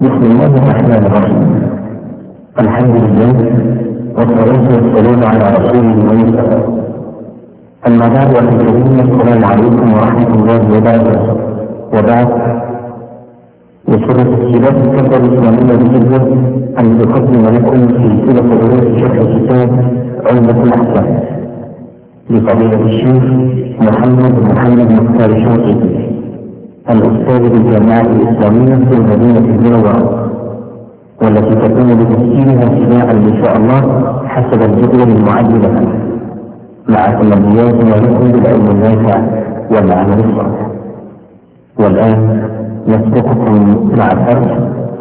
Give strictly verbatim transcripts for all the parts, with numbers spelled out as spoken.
بسم الله الرحمن الرحيم. الحمد لله والصلاة والسلام على رسول الله. أما بعد فالكريم، السلام عليكم ورحمة الله وبركاته. وبعد، يسر تسجيلات الكتاب الإسلامية بجدة أن تقدم لكم سلسلة دروس شرح كتاب عمدة الأحكام لفضيلة الشيخ محمد محمد مختار شوقي، الأستاذ بالجامعة الإسلامية في المدينة المنورة، والتي تكون بتسجيلها ابتداء إن شاء الله حسب الجدول المعد لها، مع تمنياتنا لكم بالعلم النافع والعمل الصالح. والآن نسبقكم مع الدرس.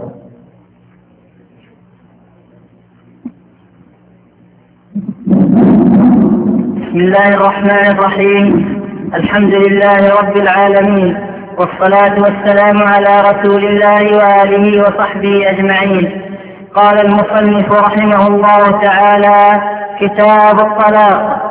بسم الله الرحمن الرحيم. الحمد لله رب العالمين، والصلاة والسلام على رسول الله وآله وصحبه أجمعين. قال المصنف رحمه الله تعالى: كتاب الطلاق.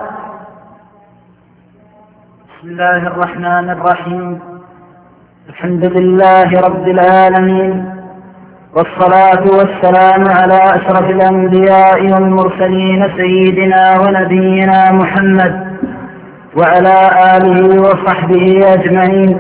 بسم الله الرحمن الرحيم. الحمد لله رب العالمين، والصلاة والسلام على أشرف الأنبياء والمرسلين سيدنا ونبينا محمد وعلى آله وصحبه أجمعين.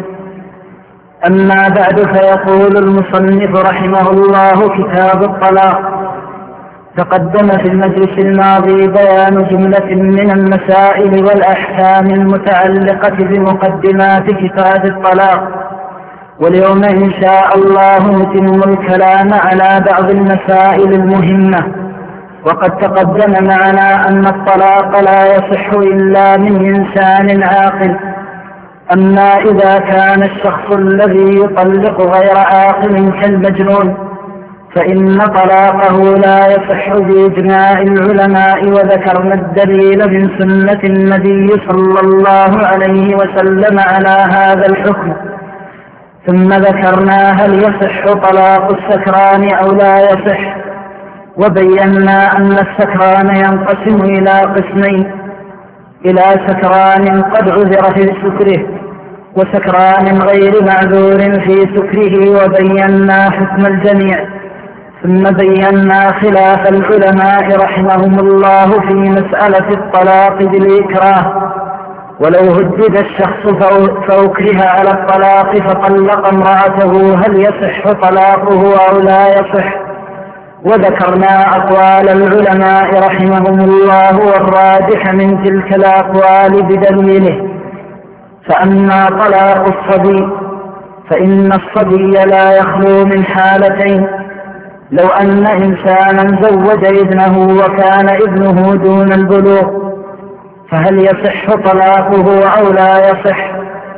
أما بعد، فيقول المصنف رحمه الله: كتاب الطلاق. تقدم في المجلس الماضي بيان جملة من المسائل والأحكام المتعلقة بمقدمات كتاب الطلاق، واليوم إن شاء الله نتم الكلام على بعض المسائل المهمة. وقد تقدم معنا أن الطلاق لا يصح إلا من إنسان عاقل. أما إذا كان الشخص الذي يطلق غير عاقل كالمجنون فإن طلاقه لا يصح بإجماع العلماء، وذكرنا الدليل من سنة النبي صلى الله عليه وسلم على هذا الحكم. ثم ذكرنا هل يصح طلاق السكران أو لا يصح، وبينا أن السكران ينقسم إلى قسمين: إلى سكران قد عذر في سكره، وسكران غير معذور في سكره، وبينا حكم الجميع. ثم بينا خلاف العلماء رحمهم الله في مسألة الطلاق بالإكراه. ولو هدد الشخص فأكره على الطلاق فطلق امرأته هل يصح طلاقه أو لا يصح؟ وذكرنا أقوال العلماء رحمهم الله والراجح من تلك الأقوال بدليله. فأما طلاق الصبي فإن الصبي لا يخلو من حالتين: لو أن إنسانا زوج ابنه وكان ابنه دون البلوغ فهل يصح طلاقه أو لا يصح؟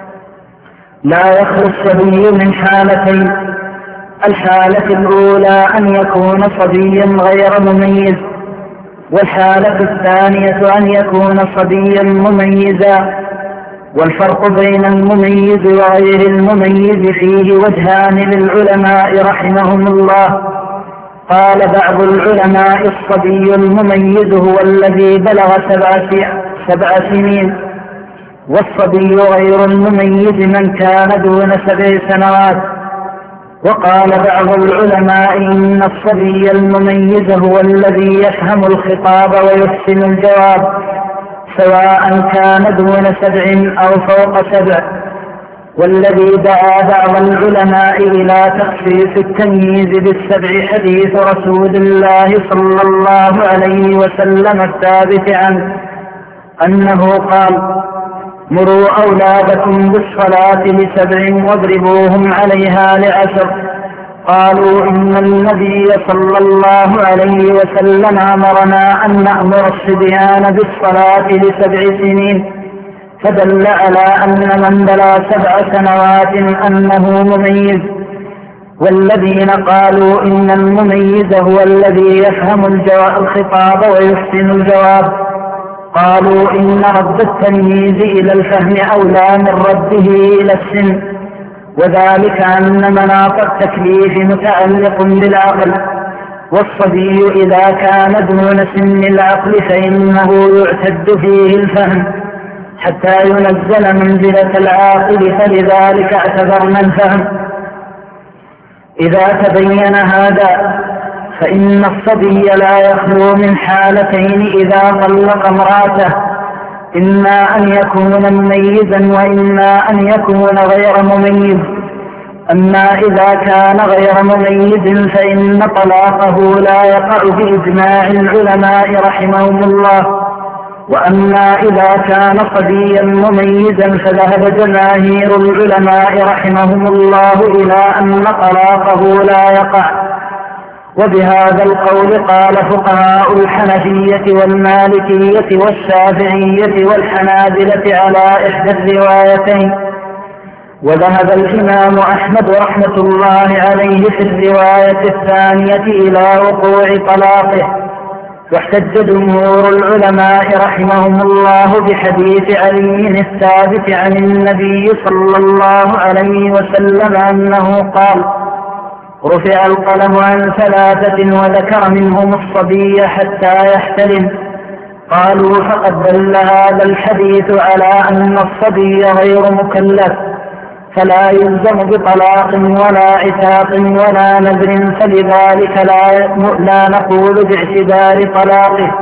لا يخلو الصبي من حالتين: الحالة الأولى أن يكون صبيا غير مميز، والحالة الثانية أن يكون صبيا مميزا. والفرق بين المميز وغير المميز فيه وجهان للعلماء رحمهم الله. قال بعض العلماء: الصبي المميز هو الذي بلغ سبع سبع سنين، والصبي غير المميز من كان دون سبع سنوات. وقال بعض العلماء: إن الصبي المميز هو الذي يفهم الخطاب ويحسن الجواب، سواء كان دون سبع أو فوق سبع. والذي دعا بعض العلماء إلى تخصيص التمييز بالسبع حديث رسول الله صلى الله عليه وسلم الثابت عنه أنه قال: مروا أولادكم بالصلاة لسبع واضربوهم عليها لعشر. قالوا: إن النبي صلى الله عليه وسلم أمرنا أن نأمر الصبيان بالصلاة لسبع سنين، فدل على أن من بلغ سبع سنوات أنه مميز. والذين قالوا إن المميز هو الذي يفهم الخطاب ويحسن الجواب قالوا إن رد التمييز إلى الفهم أولى من رده إلى السن، وذلك أن مناط التكليف متعلق بالعقل، والصبي إذا كان دون سن العقل فإنه يعتد فيه الفهم حتى ينزل منزلة العاقل، فلذلك اعتبرنا الفهم. إذا تبين هذا فإن الصبي لا يخلو من حالتين إذا طلق امرأته: إما أن يكون مميزا وإما أن يكون غير مميز. أما إذا كان غير مميز فإن طلاقه لا يقع بإجماع العلماء رحمهم الله. وأما إذا كان صبيا مميزا فذهب جماهير العلماء رحمهم الله إلى أن طلاقه لا يقع. وبهذا القول قال فقهاء الحنفية والمالكية والشافعية والحنابلة على إحدى الروايتين. وذهب الإمام أحمد رحمة الله عليه في الرواية الثانية إلى وقوع طلاقه. واحتج جمهور العلماء رحمهم الله بحديث علي الثابت عن النبي صلى الله عليه وسلم أنه قال: رفع القلم عن ثلاثة وذكر منهم الصبي حتى يحتلم. قالوا: فقد دل هذا الحديث على أن الصبي غير مكلف، فلا يلزم بطلاق ولا عتاق ولا نذر، فلذلك لا, لا نقول باعتبار طلاقه.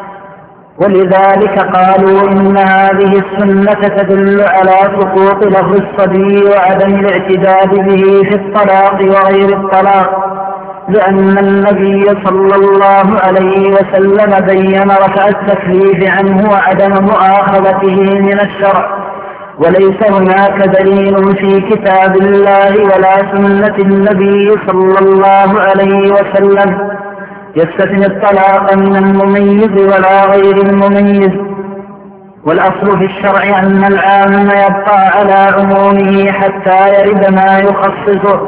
ولذلك قالوا إن هذه السنة تدل على سقوط لفظ الصبي وعدم الاعتداد به في الطلاق وغير الطلاق، لأن النبي صلى الله عليه وسلم بين رفع التكليف عنه وعدم مؤاخذته من الشرع. وليس هناك دليل في كتاب الله ولا سنة النبي صلى الله عليه وسلم يستثني الطلاق من المميز ولا غير المميز. والأصل في الشرع أن العام يبقى على عمومه حتى يرد ما يخصصه،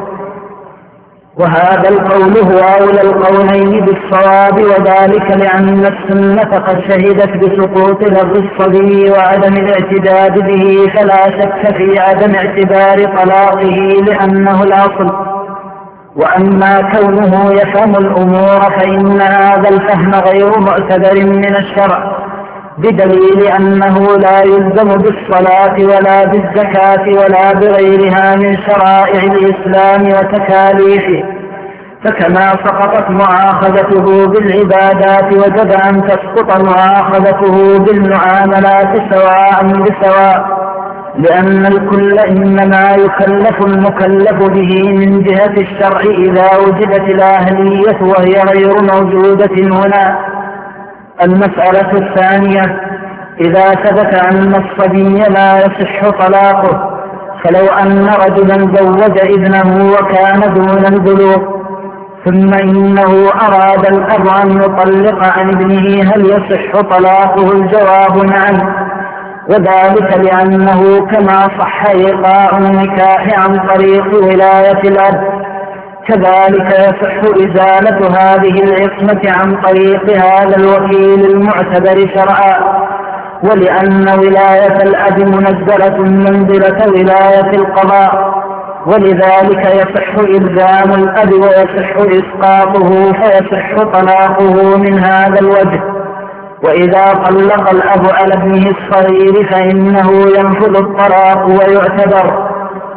وهذا القول هو أولى القولين بالصواب، وذلك لأن السنة قد شهدت بسقوط لفظ الصبي وعدم الاعتداد به، فلا شك في عدم اعتبار طلاقه لأنه الأصل. وأما كونه يفهم الأمور فإن هذا الفهم غير معتبر من الشرع، بدليل أنه لا يلزم بالصلاة ولا بالزكاة ولا بغيرها من شرائع الإسلام وتكاليفه. فكما سقطت مؤاخذته بالعبادات وجب أن تسقط مؤاخذته بالمعاملات سواء بسواء، لأن الكل إنما يكلف المكلف به من جهة الشرع إذا وجدت الأهلية وهي غير موجودة هنا. المسألة الثانية: إذا ثبت أن الصبي لا يصح طلاقه، فلو أن رجلا زوج ابنه وكان دون البلوغ ثم إنه أراد الأب أن يطلق عن ابنه، هل يصح طلاقه؟ الجواب نعم، وذلك لأنه كما صح إيقاع النكاح عن طريق ولاية الأب، كذلك يصح إزالة هذه العصمة عن طريق هذا الوكيل المعتبر شرعا، ولأن ولاية الأب منزلة منزلة ولاية القضاء، ولذلك يصح إلزام الأب ويصح إسقاطه، فيصح طلاقه من هذا الوجه. وإذا طلق الأب على ابنه الصغير فإنه ينفذ الطلاق ويعتبر،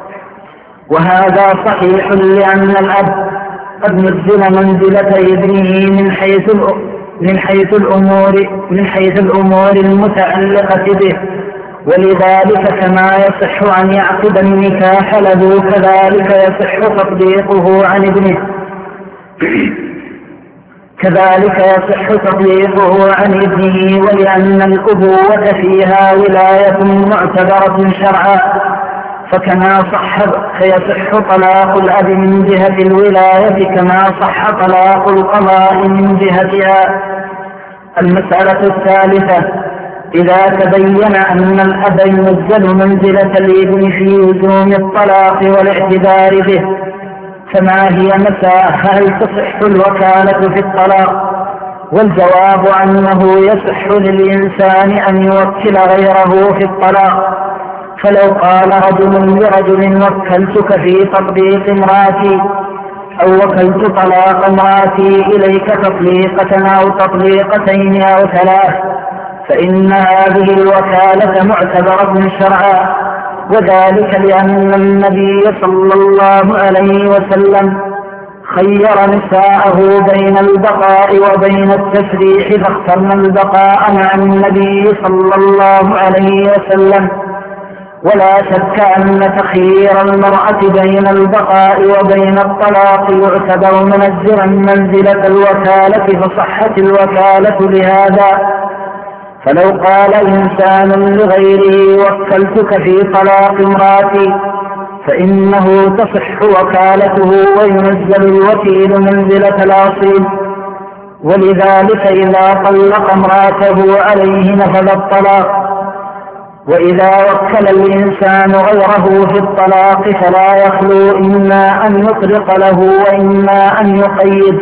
وهذا صحيح لأن الأب قد نزل منزلة ابنه من حيث من حيث الأمور من حيث الأمور المتعلقة به، ولذلك كما يصح أن يعقد النكاح له كذلك يصح تطبيقه عن ابنه كذلك يصح تطبيقه عن ابنه ولأن الأبوة فيها ولاية معتبرة شرعا، فكما صح فيصح طلاق الأب من جهة الولاية كما صح طلاق القضاء من جهتها. المسألة الثالثة: إذا تبين أن الأب ينزل منزلة الابن في لزوم الطلاق والاعتبار به، فما هي مساء هل تصح الوكالة في الطلاق؟ والجواب أنه يصح للإنسان أن يوكل غيره في الطلاق. فلو قال رجل لرجل: وكلتك في تطبيق امراتي، أو وكلت طلاق امراتي إليك تطليقة أو تطليقتين أو ثلاث، فإن هذه الوكالة معتبرة شرعا، وذلك لأن النبي صلى الله عليه وسلم خير نساءه بين البقاء وبين التسريح فاخترن البقاء مع النبي صلى الله عليه وسلم. ولا شك أن تخيير المرأة بين البقاء وبين الطلاق يعتبر منزلا منزلة الوكالة، فصحت الوكالة لهذا. فلو قال إنسان لغيره وكلتك في طلاق امرأتي فإنه تصح وكالته وينزل الوكيل منزلة الأصيل. ولذلك إذا طلق امرأته عليه نفذ الطلاق. وإذا وكل الإنسان غيره في الطلاق فلا يخلو إما أن يطلق له وإما أن يقيد.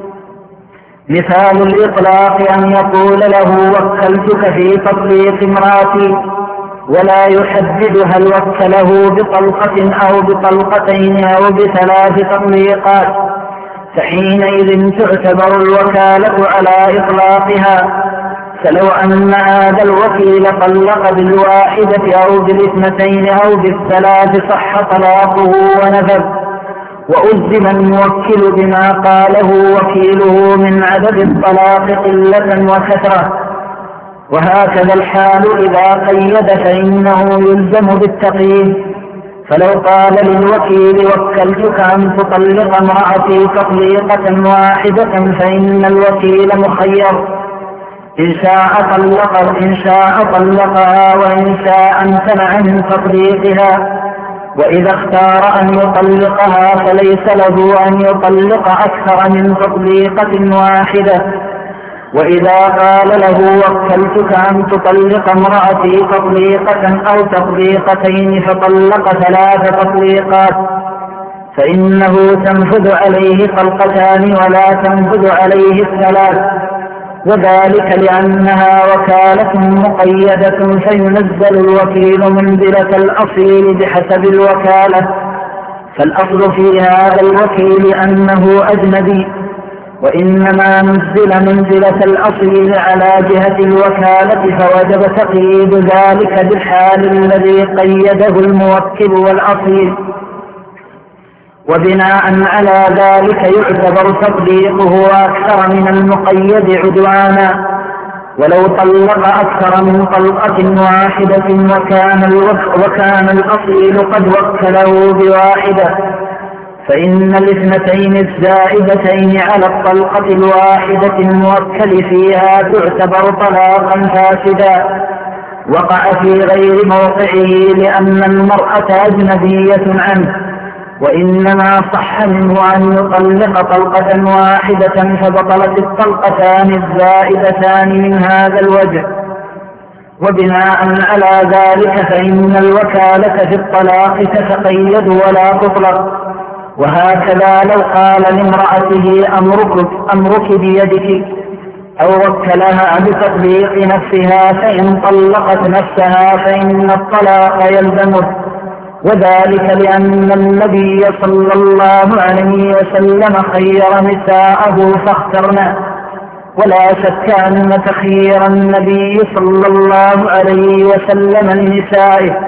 مثال الإطلاق أن يقول له وكلتك في تطليق امرأتي، ولا يحدد هل وكله بطلقة أو بطلقتين أو بثلاث تطليقات، فحينئذ تعتبر الوكالة على إطلاقها. فلو أن هذا الوكيل طلق بالواحدة أو بالاثنتين أو بالثلاث صح طلاقه ونفذ، وألزم الموكل بما قاله وكيله من عدد الطلاق قلة وكثرة. وهكذا الحال إذا قيد فإنه يلزم بالتقييد. فلو قال للوكيل وكلتك أن تطلق امرأتي تطليقة واحدة فإن الوكيل مخير، إن شاء طلق إن شاء طلقها وإن شاء امتنع من تطليقها. وإذا اختار أن يطلقها فليس له أن يطلق أكثر من تطليقة واحدة. وإذا قال له وكلتك أن تطلق امرأتي تطليقة أو تطليقتين فطلق ثلاث تطليقات فإنه تنفذ عليه طلقتان ولا تنفذ عليه الثلاث، وذلك لأنها وكالة مقيدة فينزل الوكيل منزلة الأصيل بحسب الوكالة. فالأصل في هذا الوكيل أنه أجنبي، وإنما نزل منزلة الأصيل على جهة الوكالة، فوجب تقييد ذلك بالحال الذي قيده الموكل والأصيل. وبناء على ذلك يعتبر تطبيقه أكثر من المقيد عدوانا. ولو طلق أكثر من طلقة واحدة وكان, وكان الأصيل قد وكله بواحدة فإن الاثنتين الزائدتين على الطلقة الواحدة الموكل فيها تعتبر طلاقا فاسدا وقع في غير موقعه لأن المرأة أجنبية عنه، وإنما صح منه أن يطلق طلقة واحدة فبطلت الطلقتان الزائدتان من هذا الوجه. وبناء على ذلك فإن الوكالة في الطلاق تتقيد ولا تطلق. وهكذا لو قال لامرأته أمرك, أمرك بيدك أو وكلها بتطليق نفسها فإن طلقت نفسها فإن الطلاق يلزمه، وذلك لأن النبي صلى الله عليه وسلم خير نساءه فاخترنا. ولا شك أن تخيير النبي صلى الله عليه وسلم لنسائه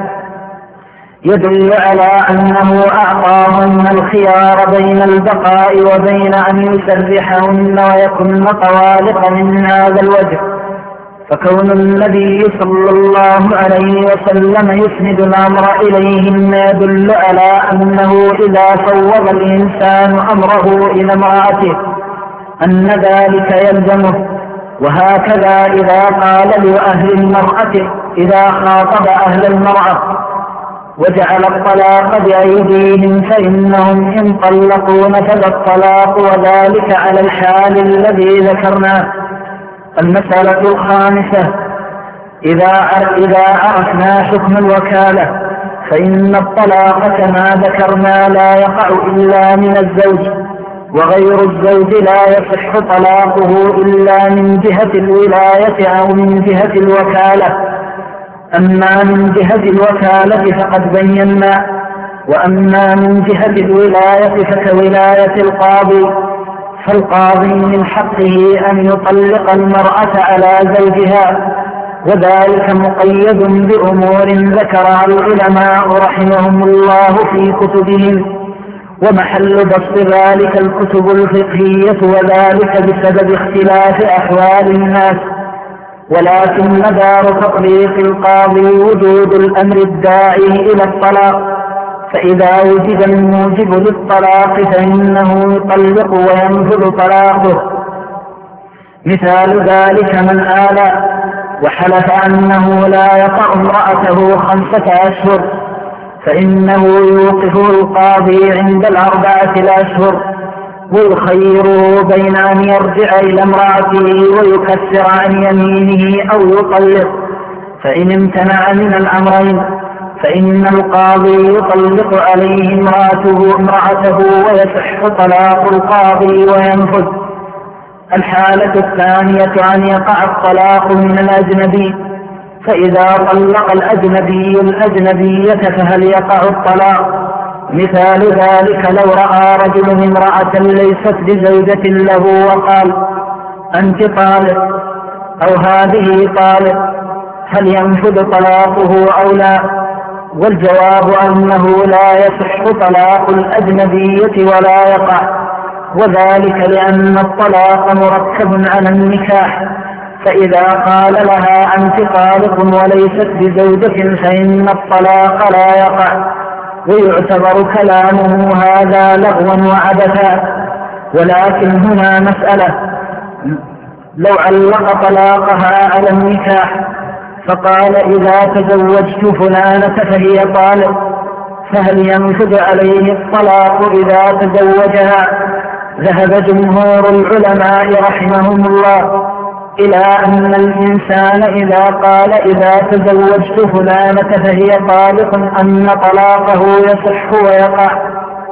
يدل على أنه أعطاهن الخيار بين البقاء وبين أن يسرحهن ويكن طوالق من هذا الوجه. فكون النبي صلى الله عليه وسلم يسند الأمر إليهن يدل على أنه إذا فوض الإنسان أمره إلى امرأته أن ذلك يلزمه. وهكذا إذا قال لأهل المرأة إذا خاطب أهل المرأة وجعل الطلاق بأيديهم فإنهم إن طلقوا نفذ الطلاق، وذلك على الحال الذي ذكرناه. المسألة الخامسة: إذا إذا عرفنا حكم الوكالة فإن الطلاق كما ذكرنا لا يقع إلا من الزوج، وغير الزوج لا يصح طلاقه إلا من جهة الولاية أو من جهة الوكالة. أما من جهة الوكالة فقد بينا، وأما من جهة الولاية فكولاية القاضي، فالقاضي من حقه أن يطلق المرأة على زوجها، وذلك مقيد بأمور ذكرها العلماء رحمهم الله في كتبهم. ومحل بسط ذلك الكتب الفقهية، وذلك بسبب اختلاف أحوال الناس. ولكن مدار تطبيق القاضي وجود الأمر الداعي إلى الطلاق، فإذا وجد الموجب للطلاق فإنه يطلق وينفذ طلاقه. مثال ذلك من آلى وحلف أنه لا يطأ امرأته خمسة أشهر، فإنه يوقفه القاضي عند الأربعة الأشهر، ويخيره بين أن يرجع إلى امرأته ويكفر عن يمينه أو يطلق. فإن امتنع من الأمرين فإن القاضي يطلق عليه امرأته, امرأته ويصح طلاق القاضي وينفذ. الحالة الثانية أن يقع الطلاق من الأجنبي، فإذا طلق الأجنبي الأجنبية فهل يقع الطلاق؟ مثال ذلك لو رأى رجل امرأة ليست بزوجة له وقال أنت طالق أو هذه طالق، هل ينفذ طلاقه أو لا؟ والجواب أنه لا يصح طلاق الأجنبية ولا يقع، وذلك لأن الطلاق مركب على النكاح، فإذا قال لها أنت طالق وليست بزوجة فإن الطلاق لا يقع، ويعتبر كلامه هذا لغوا وعبثا. ولكن هنا مسألة، لو علق طلاقها على النكاح فقال إذا تزوجت فلانة فهي طالق، فهل ينفذ عليه الطلاق إذا تزوجها؟ ذهب جمهور العلماء رحمهم الله إلى أن الإنسان إذا قال إذا تزوجت فلانة فهي طالق أن طلاقه يصح ويقع،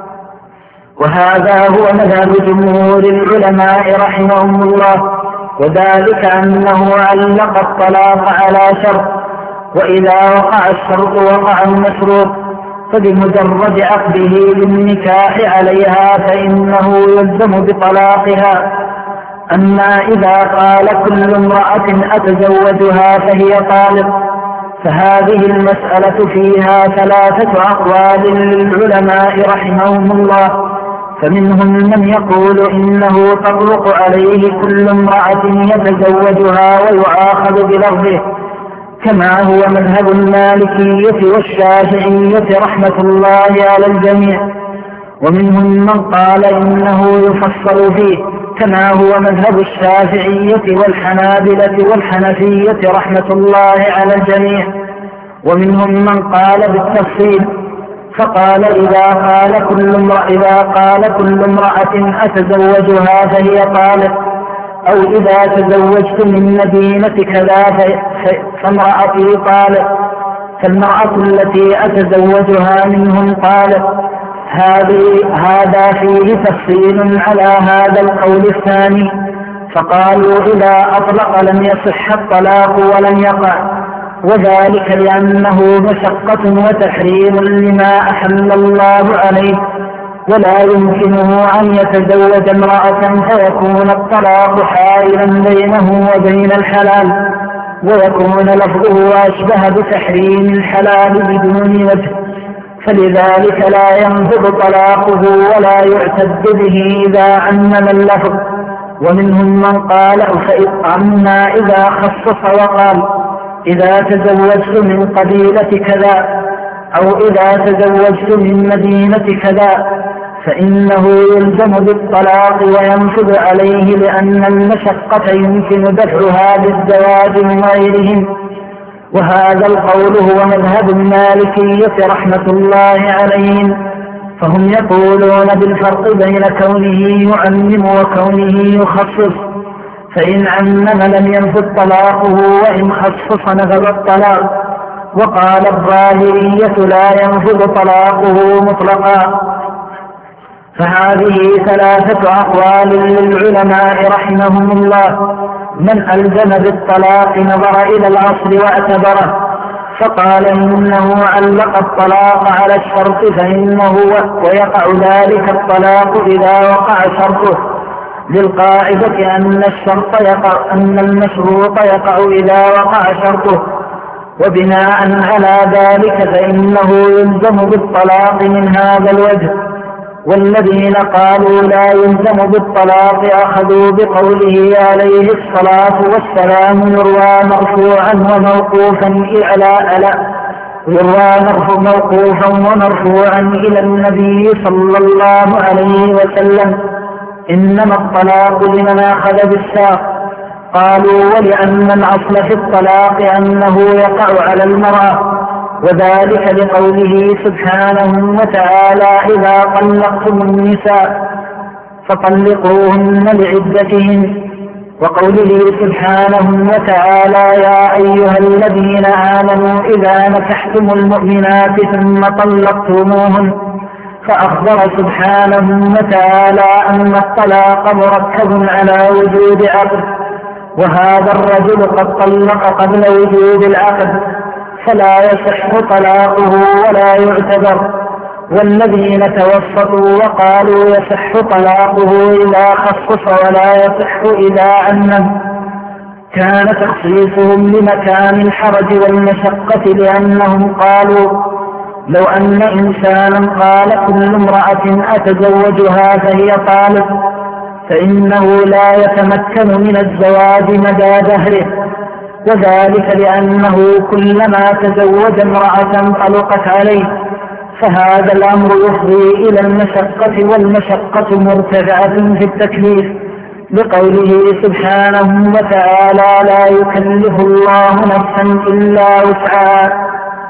وهذا هو مذهب جمهور العلماء رحمهم الله، وذلك أنه علق الطلاق على شرط، وإذا وقع الشرط وقع المشروط، فبمجرد عقده للنكاح عليها فإنه يلزم بطلاقها. أما إذا قال كل امرأة أتزوجها فهي طالق فهذه المسألة فيها ثلاثة أقوال للعلماء رحمهم الله، فمنهم من يقول إنه تطلق عليه كل امرأة يتزوجها ويؤاخذ بلفظه، كما هو مذهب المالكية والشافعية رحمة الله على الجميع. ومنهم من قال إنه يفصل فيه، كما هو مذهب الشافعية والحنابلة والحنفية رحمة الله على الجميع. ومنهم من قال بالتفصيل، فقال إذا قال كل امرأة, إذا قال كل امرأة أتزوجها فهي طالق، أو إذا تزوجت من مدينة كذا فامرأتي طالق، فالمرأة التي أتزوجها منهم طالق. هذا فيه تفصيل على هذا القول الثاني، فقالوا إذا أطلق لم يصح الطلاق ولم يقع، وذلك لأنه مشقة وتحريم لما أحل الله عليه، ولا يمكنه أن يتزوج امرأة فيكون الطلاق حائلا بينه وبين الحلال، ويكون لفظه أشبه بتحريم الحلال بدون وجه، فلذلك لا ينفذ طلاقه ولا يعتد به إذا عمم اللفظ. ومنهم من قال فأما إذا خصص وقال إذا تزوجت من قبيلة كذا أو إذا تزوجت من مدينة كذا فإنه يلزم بالطلاق وينفذ عليه، لأن المشقة يمكن دفعها بالزواج من غيرهم. وهذا القول هو مذهب المالكية رحمة الله عليهم، فهم يقولون بالفرق بين كونه يعمم وكونه يخصص، فإن عمم لم ينفذ طلاقه، وإن خصص نفذ الطلاق. وقال الظاهرية لا ينفذ طلاقه مطلقا. فهذه ثلاثة أقوال للعلماء رحمهم الله. من ألزم بالطلاق نظر إلى الأصل واعتبره فقال إنه علق الطلاق على الشرط فإنه ويقع ذلك الطلاق إذا وقع شرطه، للقاعدة أن الشرط يقع أن المشروط يقع إذا وقع شرطه، وبناء على ذلك فإنه يلزم بالطلاق من هذا الوجه. والذين قالوا لا يلزم بالطلاق أخذوا بقوله عليه الصلاة والسلام يروى مرفوعا وموقوفا إلى ألا يروى موقوفا ومرفوعا إلى النبي صلى الله عليه وسلم إنما الطلاق لمن أخذ بالساق. قالوا ولأن الأصل في الطلاق أنه يقع على المرأة، وذلك لقوله سبحانه وتعالى إذا طلقتم النساء فطلقوهن لعدتهن، وقوله سبحانه وتعالى يا أيها الذين آمنوا إذا نكحتم المؤمنات ثم طلقتموهن، فأخبر سبحانه وتعالى أن الطلاق مركب على وجود عقد، وهذا الرجل قد طلق قبل وجود العقد فلا يصح طلاقه ولا يعتبر. والذين توسطوا وقالوا يصح طلاقه إذا خصص ولا يصح إذا عنه كان تخصيصهم لمكان الحرج والمشقة، لأنهم قالوا لو أن إنسانا قال كل امرأة أتزوجها فهي طالق فإنه لا يتمكن من الزواج مدى دهره، وذلك لأنه كلما تزوج امرأة طلقت عليه، فهذا الأمر يفضي إلى المشقة، والمشقة مرتفعة في التكليف بقوله سبحانه وتعالى لا يكلف الله نفسا إلا وسعها.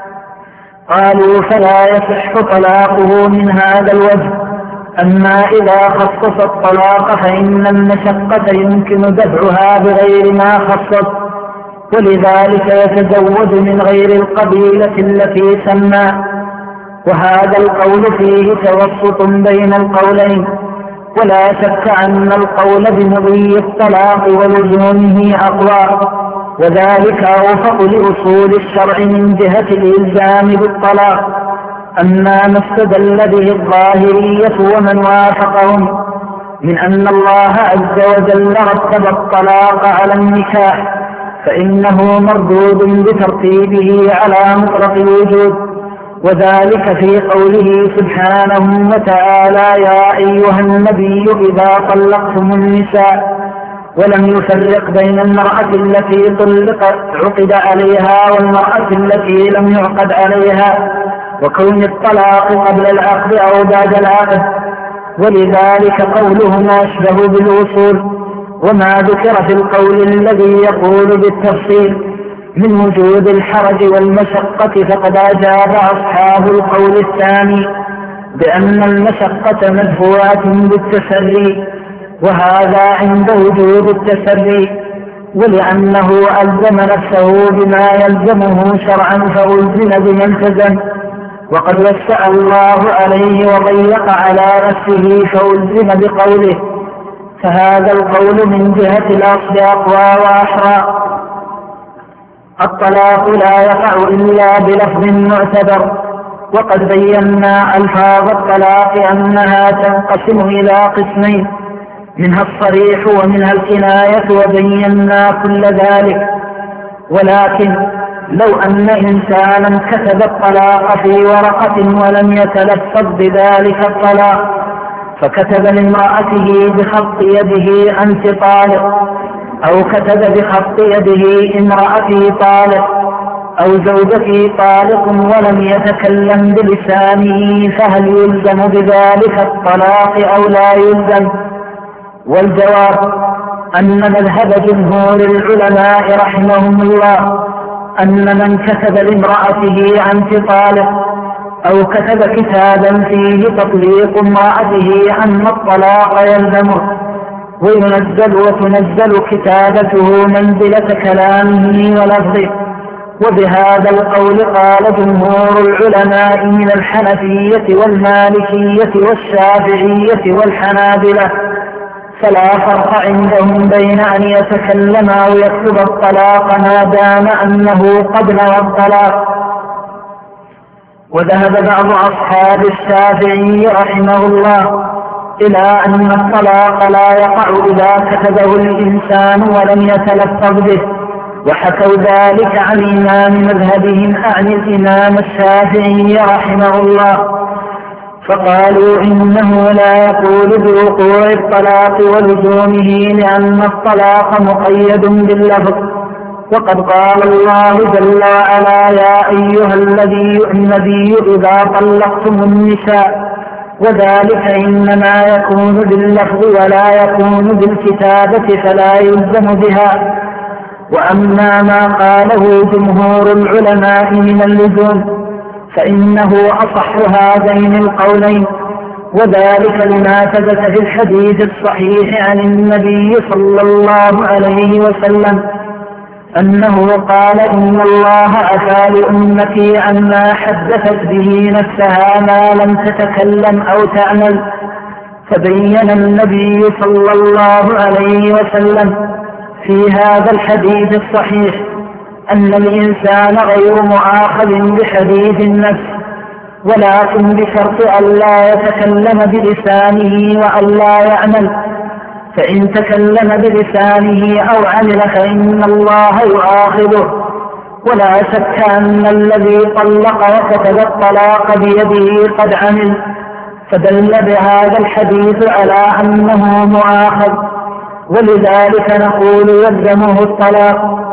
قالوا فلا يصح طلاقه من هذا الوجه. أما إذا خصص الطلاق فإن المشقة يمكن دفعها بغير ما خصص، ولذلك يتزوج من غير القبيلة التي سمى. وهذا القول فيه توسط بين القولين، ولا شك أن القول بمضي الطلاق ولزومه أقوى، وذلك أوفق لأصول الشرع من جهة الإلزام بالطلاق. أما ما استدل به الظاهرية ومن وافقهم من أن الله عز وجل رتب الطلاق على النكاح فإنه مردود بترتيبه على مطلق الوجود، وذلك في قوله سبحانه وتعالى يا أيها النبي إذا طلقتم النساء، ولم يفرق بين المرأة التي طلق عقد عليها والمرأة التي لم يعقد عليها، وكون الطلاق قبل العقد أو بعد العقد، ولذلك قولهما أشبه بالوصول. وما ذكر في القول الذي يقول بالتفصيل من وجود الحرج والمشقة فقد أجاب أصحاب القول الثاني بأن المشقة مدفوعة بالتسري، وهذا عند وجود التسري، ولأنه ألزم نفسه بما يلزمه شرعا فألزم بما التزم، وقد وسع الله عليه وضيق على نفسه فألزم بقوله، فهذا القول من جهة الأصل أقوى وأحرى. الطلاق لا يقع إلا بلفظ معتبر، وقد بينا ألفاظ الطلاق أنها تنقسم إلى قسمين، منها الصريح ومنها الكناية، وبينا كل ذلك. ولكن لو أن إنسانا كتب الطلاق في ورقة ولم يتلفظ بذلك الطلاق، فكتب لامرأته بخط يده أنت طالق، أو كتب بخط يده امرأتي طالق، أو زوجتي طالق، ولم يتكلم بلسانه، فهل يلزم بذلك الطلاق أو لا يلزم؟ والجواب أن مذهب جمهور العلماء رحمهم الله أن من كتب لامرأته أنت طالق، أو كتب كتابا فيه تطليق امرأته أن الطلاق يلزمه، وينزل وتنزل كتابته منزلة كلامه ولفظه. وبهذا القول قال جمهور العلماء من الحنفية والمالكية والشافعية والحنابلة، فلا فرق عندهم بين أن يتكلم أو يكتب الطلاق ما دام أنه قد نوى الطلاق. وذهب بعض أصحاب الشافعي رحمه الله إلى أن الطلاق لا يقع إذا كتبه الإنسان ولم يتلفظ به، وحكوا ذلك عن إمام مذهبهم عن الإمام الشافعي رحمه الله، فقالوا إنه لا يقول بوقوع الطلاق ولزومه لأن الطلاق مقيد باللفظ، وقد قال الله جل وعلا: يا أيها النبي إذا طلقتم النساء، وذلك إنما يكون باللفظ ولا يكون بالكتابة فلا يلزم بها. وأما ما قاله جمهور العلماء من اللزوم فإنه أصح هذين القولين، وذلك لما ثبت في الحديث الصحيح عن النبي صلى الله عليه وسلم أنه قال: إن الله عفى لأمتي عما حدثت به نفسها ما لم تتكلم أو تعمل. فبين النبي صلى الله عليه وسلم في هذا الحديث الصحيح أن الإنسان غير مؤاخذ بحديث النفس، ولكن بشرط أن لا يتكلم بلسانه وأن لا يعمل، فإن تكلم بلسانه أو عمل فإن الله يؤاخذه. ولا شك أن الذي طلق وكتب الطلاق بيده قد عمل، فدل بهذا الحديث على أنه مؤاخذ، ولذلك نقول يلزمه الطلاق.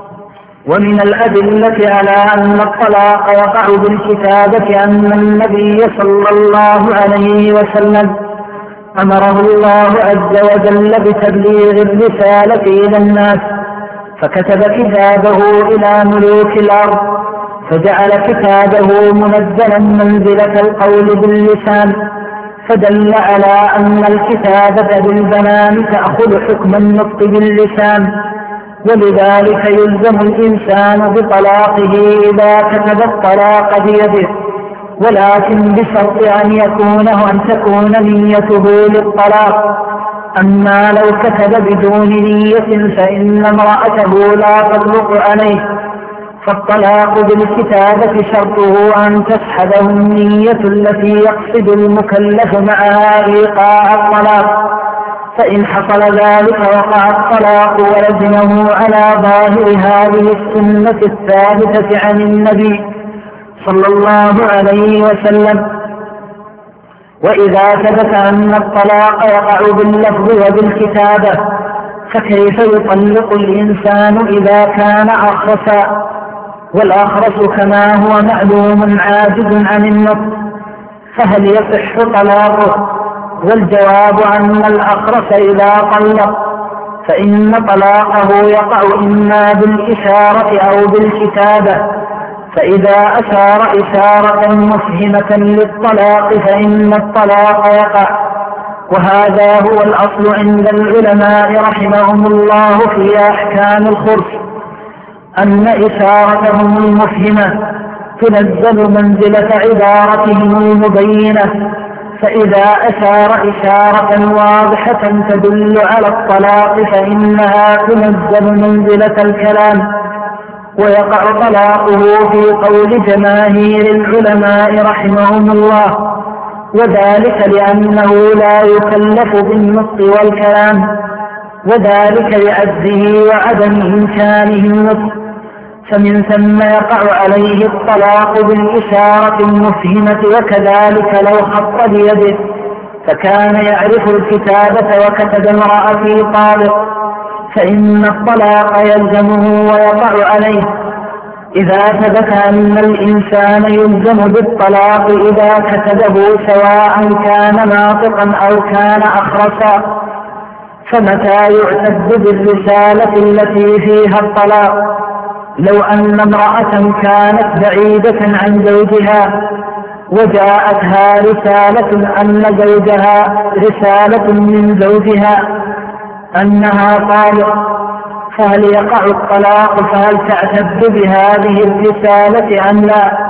ومن الأدلة على أن الطلاق يقع بالكتابة أن النبي صلى الله عليه وسلم أمره الله عز وجل بتبليغ الرسالة إلى الناس، فكتب كتابه إلى ملوك الأرض، فجعل كتابه منزلا منزلة القول باللسان، فدل على أن الكتابة بالبنان تأخذ حكم النطق باللسان، ولذلك يلزم الإنسان بطلاقه إذا كتب الطلاق بيده، ولكن بشرط أن يكون أن تكون نيته للطلاق. أما لو كتب بدون نية فإن امرأته لا تطلق عليه، فالطلاق بالكتابة شرطه أن تسحبه النية التي يقصد المكلف معها إيقاع الطلاق، فإن حصل ذلك وقع الطلاق ولزمه على ظاهر هذه السنة الثابتة عن النبي صلى الله عليه وسلم. وإذا ثبت أن الطلاق يقع باللفظ وبالكتابة فكيف يطلق الإنسان إذا كان أخرسا؟ والأخرس كما هو معلوم عاجز عن النطق، فهل يصح طلاقه؟ والجواب أن الأخرس إذا طلق فإن طلاقه يقع إما بالإشارة أو بالكتابة، فإذا أشار إشارة مفهمة للطلاق فإن الطلاق يقع. وهذا هو الأصل عند العلماء رحمهم الله في أحكام الخرس، أن إشارتهم المفهمة تنزل منزلة عبارتهم المبينة، فإذا أشار إشارة واضحة تدل على الطلاق فإنها تنزل منزلة الكلام، ويقع طلاقه في قول جماهير العلماء رحمهم الله، وذلك لأنه لا يكلف بالنطق والكلام، وذلك لعجزه وعدم إمكانه النطق، فمن ثم يقع عليه الطلاق بالإشارة المفهمة. وكذلك لو خط بيده فكان يعرف الكتابة وكتب امرأتي طالق فإن الطلاق يلزمه ويقع عليه. إذا ثبت أن الإنسان يلزم بالطلاق إذا كتبه سواء كان ناطقا أو كان أخرسا، فمتى يعتد بالرسالة التي فيها الطلاق؟ لو أن امرأة كانت بعيدة عن زوجها وجاءتها رسالة أن زوجها رسالة من زوجها أنها طالق، فهل يقع الطلاق؟ فهل تعتد بهذه الرسالة أم لا؟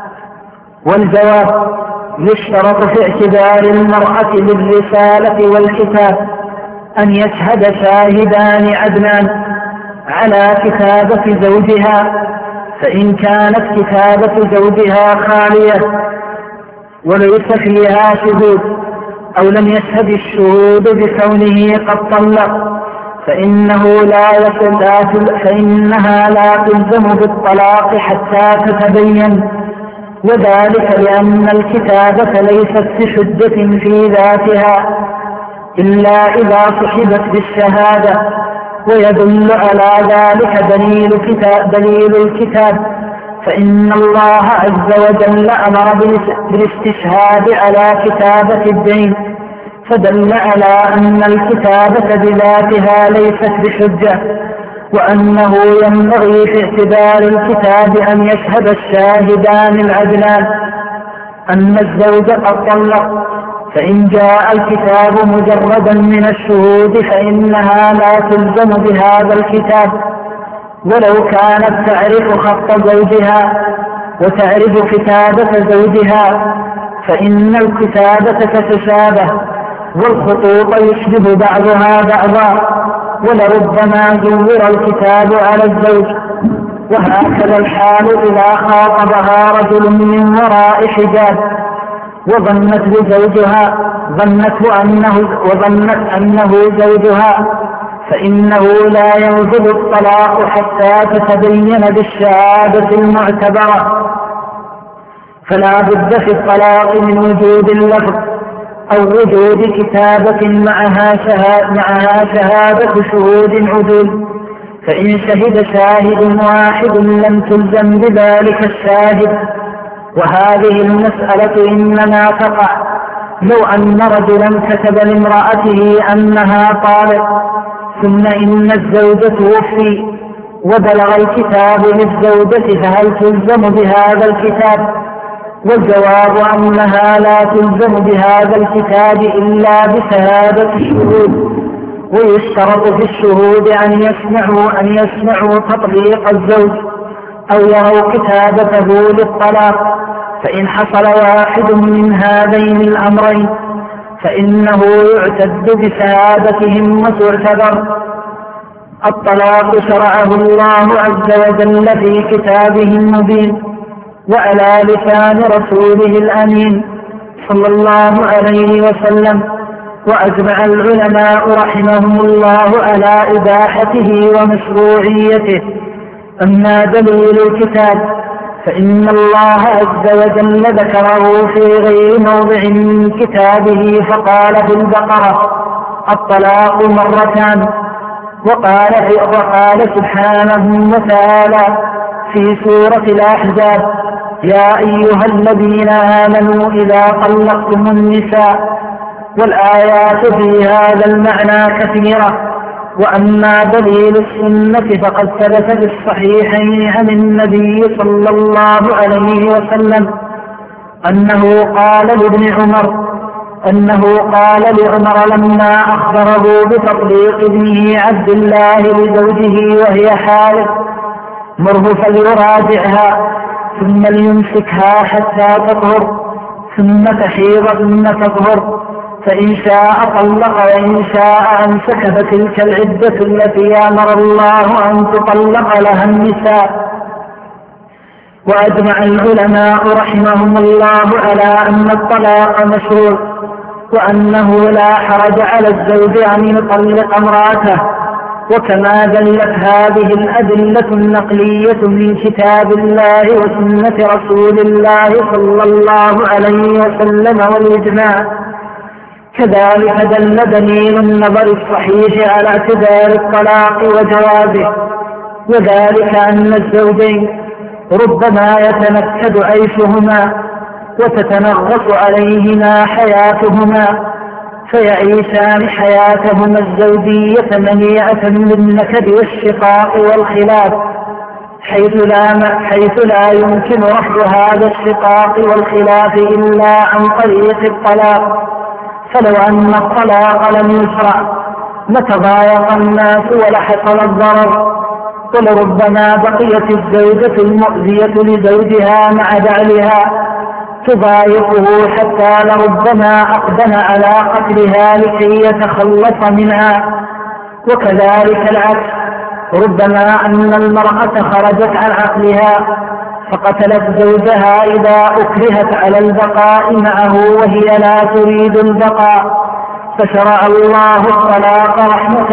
والجواب: يشترط في اعتبار المرأة للرسالة والكتاب أن يشهد شاهدان عدلان على كتابة زوجها، فإن كانت كتابة زوجها خالية وليس فيها شهود أو لم يشهد الشهود بكونه قد طلق فإنه لا يصل فإنها لا تلزم بالطلاق حتى تتبين وذلك لأن الكتابة ليست بحجة في ذاتها إلا إذا صحبت بالشهادة، ويدل على ذلك دليل, كتاب دليل الكتاب، فإن الله عز وجل أمر بالاستشهاد على كتابة الدين، فدل على أن الكتابة بذاتها ليست بحجة، وأنه ينبغي في اعتبار الكتاب أن يشهد الشاهدان العدلان أن الزوج قد طلق، فإن جاء الكتاب مجردا من الشهود فإنها لا تلزم بهذا الكتاب، ولو كانت تعرف خط زوجها وتعرف كتابة زوجها، فإن الكتابة تتشابه والخطوط يشبه بعضها بعضا، ولربما زور الكتاب على الزوج. وهكذا الحال إذا خاطبها رجل من وراء حجاب وظنته زوجها ظنته أنه وظنت أنه زوجها، فإنه لا ينزل الطلاق حتى تتبين بالشهادة المعتبرة، فلا بد في الطلاق من وجود اللفظ أو وجود كتابة معها شهادة, معها شهادة شهود عدول، فإن شهد شاهد واحد لم تلزم بذلك الشاهد. وهذه المسألة إنما تقع لو أن رجلا كتب لامرأته أنها طالق، ثم إن الزوج توفي وبلغ الكتاب للزوجة، فهل تلزم بهذا الكتاب؟ والجواب أنها لا تلزم بهذا الكتاب إلا بشهادة الشهود، ويشترط في الشهود أن يسمعوا, أن يسمعوا تطبيق الزوج أو يروا كتابته للطلاق، فإن حصل واحد من هذين الأمرين فإنه يعتد بشهادتهم وتعتبر. الطلاق شرعه الله عز وجل في كتابه المبين وعلى لسان رسوله الأمين صلى الله عليه وسلم، وأجمع العلماء رحمهم الله على إباحته ومشروعيته. أما دليل الكتاب فإن الله عز وجل ذكره في غير موضع من كتابه، فقال في البقرة: الطلاق مرتان، وقال, وقال سبحانه وتعالى في سورة الأحزاب: يا أيها الذين آمنوا إذا طلقتم النساء. والآيات في هذا المعنى كثيرة. وأما دليل السنة فقد ثبت في الصحيحين عن النبي صلى الله عليه وسلم أنه قال لابن عمر أنه قال لعمر لما أخبره بتطليق ابنه عبد الله لزوجه وهي حائض: مره فليراجعها ثم ليمسكها حتى تطهر ثم تحيض ثم تطهر، فإن شاء طلق وإن شاء أمسك، فتلك العدة التي أمر الله أن تطلق لها النساء. وأجمع العلماء رحمهم الله على أن الطلاق مشروع، وأنه لا حرج على الزوج أن يطلق امرأته، وكما دلت هذه الأدلة النقلية من كتاب الله وسنة رسول الله صلى الله عليه وسلم والإجماع، كذلك دل دليل النظر الصحيح على اعتبار الطلاق وجوازه، وذلك أن الزوجين ربما يتنكد عيشهما وتتنغص عليهما حياتهما، فيعيشان حياتهما الزوجية مليئة بالنكد والشقاق والخلاف، حيث لا, حيث لا يمكن رفض هذا الشقاق والخلاف إلا عن طريق الطلاق. فلو أن الطلاق لم يشرع لتضايق الناس ولحصل الضرر، ولربما بقيت الزوجة المؤذية لزوجها مع بعلها تضايقه حتى لربما أقدم على قتلها لكي يتخلص منها. وكذلك العكس، ربما أن المرأة خرجت عن عقلها فقتلت زوجها إذا أكرهت على البقاء معه وهي لا تريد البقاء، فشرع الله الطلاق رحمة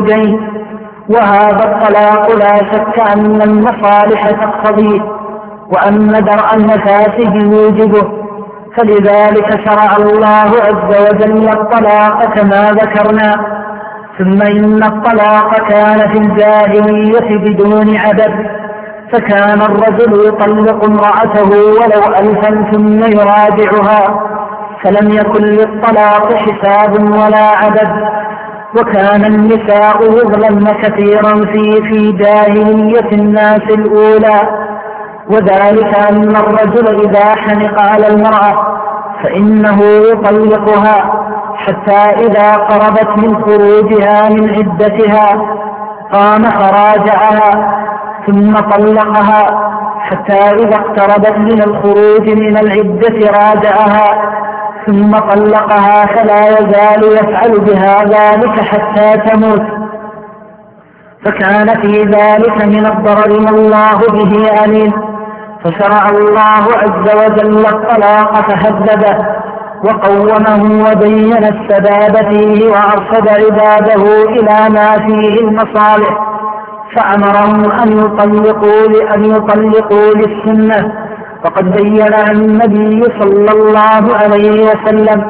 للزوجين. وهذا الطلاق لا شك أن المصالح تقتضيه، وأن درء المفاسد يوجبه، فلذلك شرع الله عز وجل الطلاق كما ذكرنا. ثم إن الطلاق كان في الجاهلية بدون عدد، فكان الرجل يطلق امرأته ولو ألفا ثم يراجعها، فلم يكن للطلاق حساب ولا عدد. وكان النساء يظلمن كثيرا في في جاهلية الناس الأولى، وذلك أن الرجل إذا حنق على المرأة فإنه يطلقها حتى إذا قربت من خروجها من عدتها قام فراجعها ثم طلقها، حتى إذا اقتربت من الخروج من العدة راجعها ثم طلقها، فلا يزال يفعل بها ذلك حتى تموت. فكان في ذلك من الضرر ما الله به عليم، فشرع الله عز وجل الطلاق فهذبه وقومه وبين السباب فيه وأرشد عباده إلى ما فيه المصالح، فأمرهم أن يطلقوا أن يطلقوا للسنة، وقد بينها النبي صلى الله عليه وسلم،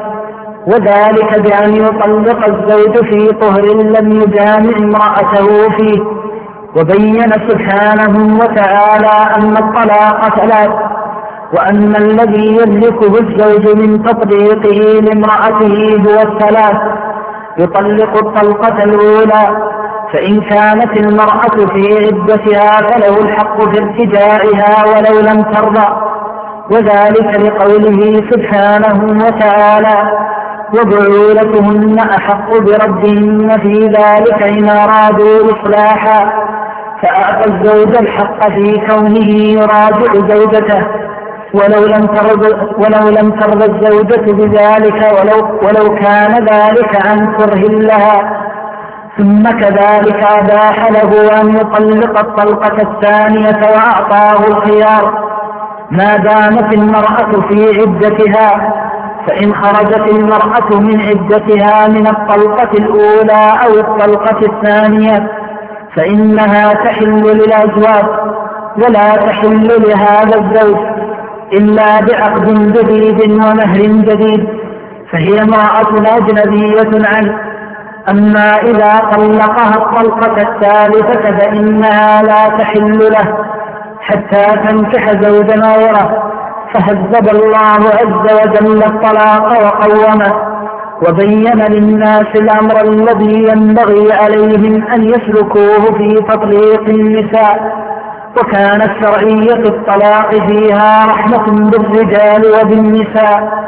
وذلك بأن يطلق الزوج في طهر لم يجامع امرأته فيه. وبين سبحانه وتعالى أن الطلاق ثلاث، وأن الذي يملكه الزوج من تطليقه لامرأته هو الثلاث: يطلق الطلقة الأولى فإن كانت المرأة في عدتها فله الحق في ارتجاعها ولو لم ترضى، وذلك لقوله سبحانه وتعالى: وبعولتهن أحق بردهن في ذلك إن أرادوا إصلاحا، فأعطى الزوج الحق في كونه يراجع زوجته ولو لم ترضى ولو لم ترضى الزوجة بذلك ولو, ولو كان ذلك عن كره لها. ثم كذلك أباح له أن يطلق الطلقة الثانية وأعطاه الخيار ما دامت المرأة في عدتها، فإن خرجت المرأة من عدتها من الطلقة الأولى أو الطلقة الثانية فإنها تحل للأزواج ولا تحل لهذا الزوج إلا بعقد جديد ومهر جديد، فهي امرأة أجنبية عنه. أما إذا طلقها الطلقة الثالثة فإنها لا تحل له حتى تنكح زوجا غيره، فهذب الله عز وجل الطلاق وقومه، وبين للناس الأمر الذي ينبغي عليهم أن يسلكوه في تطليق النساء. وكانت شرعية الطلاق فيها رحمة بالرجال وبالنساء.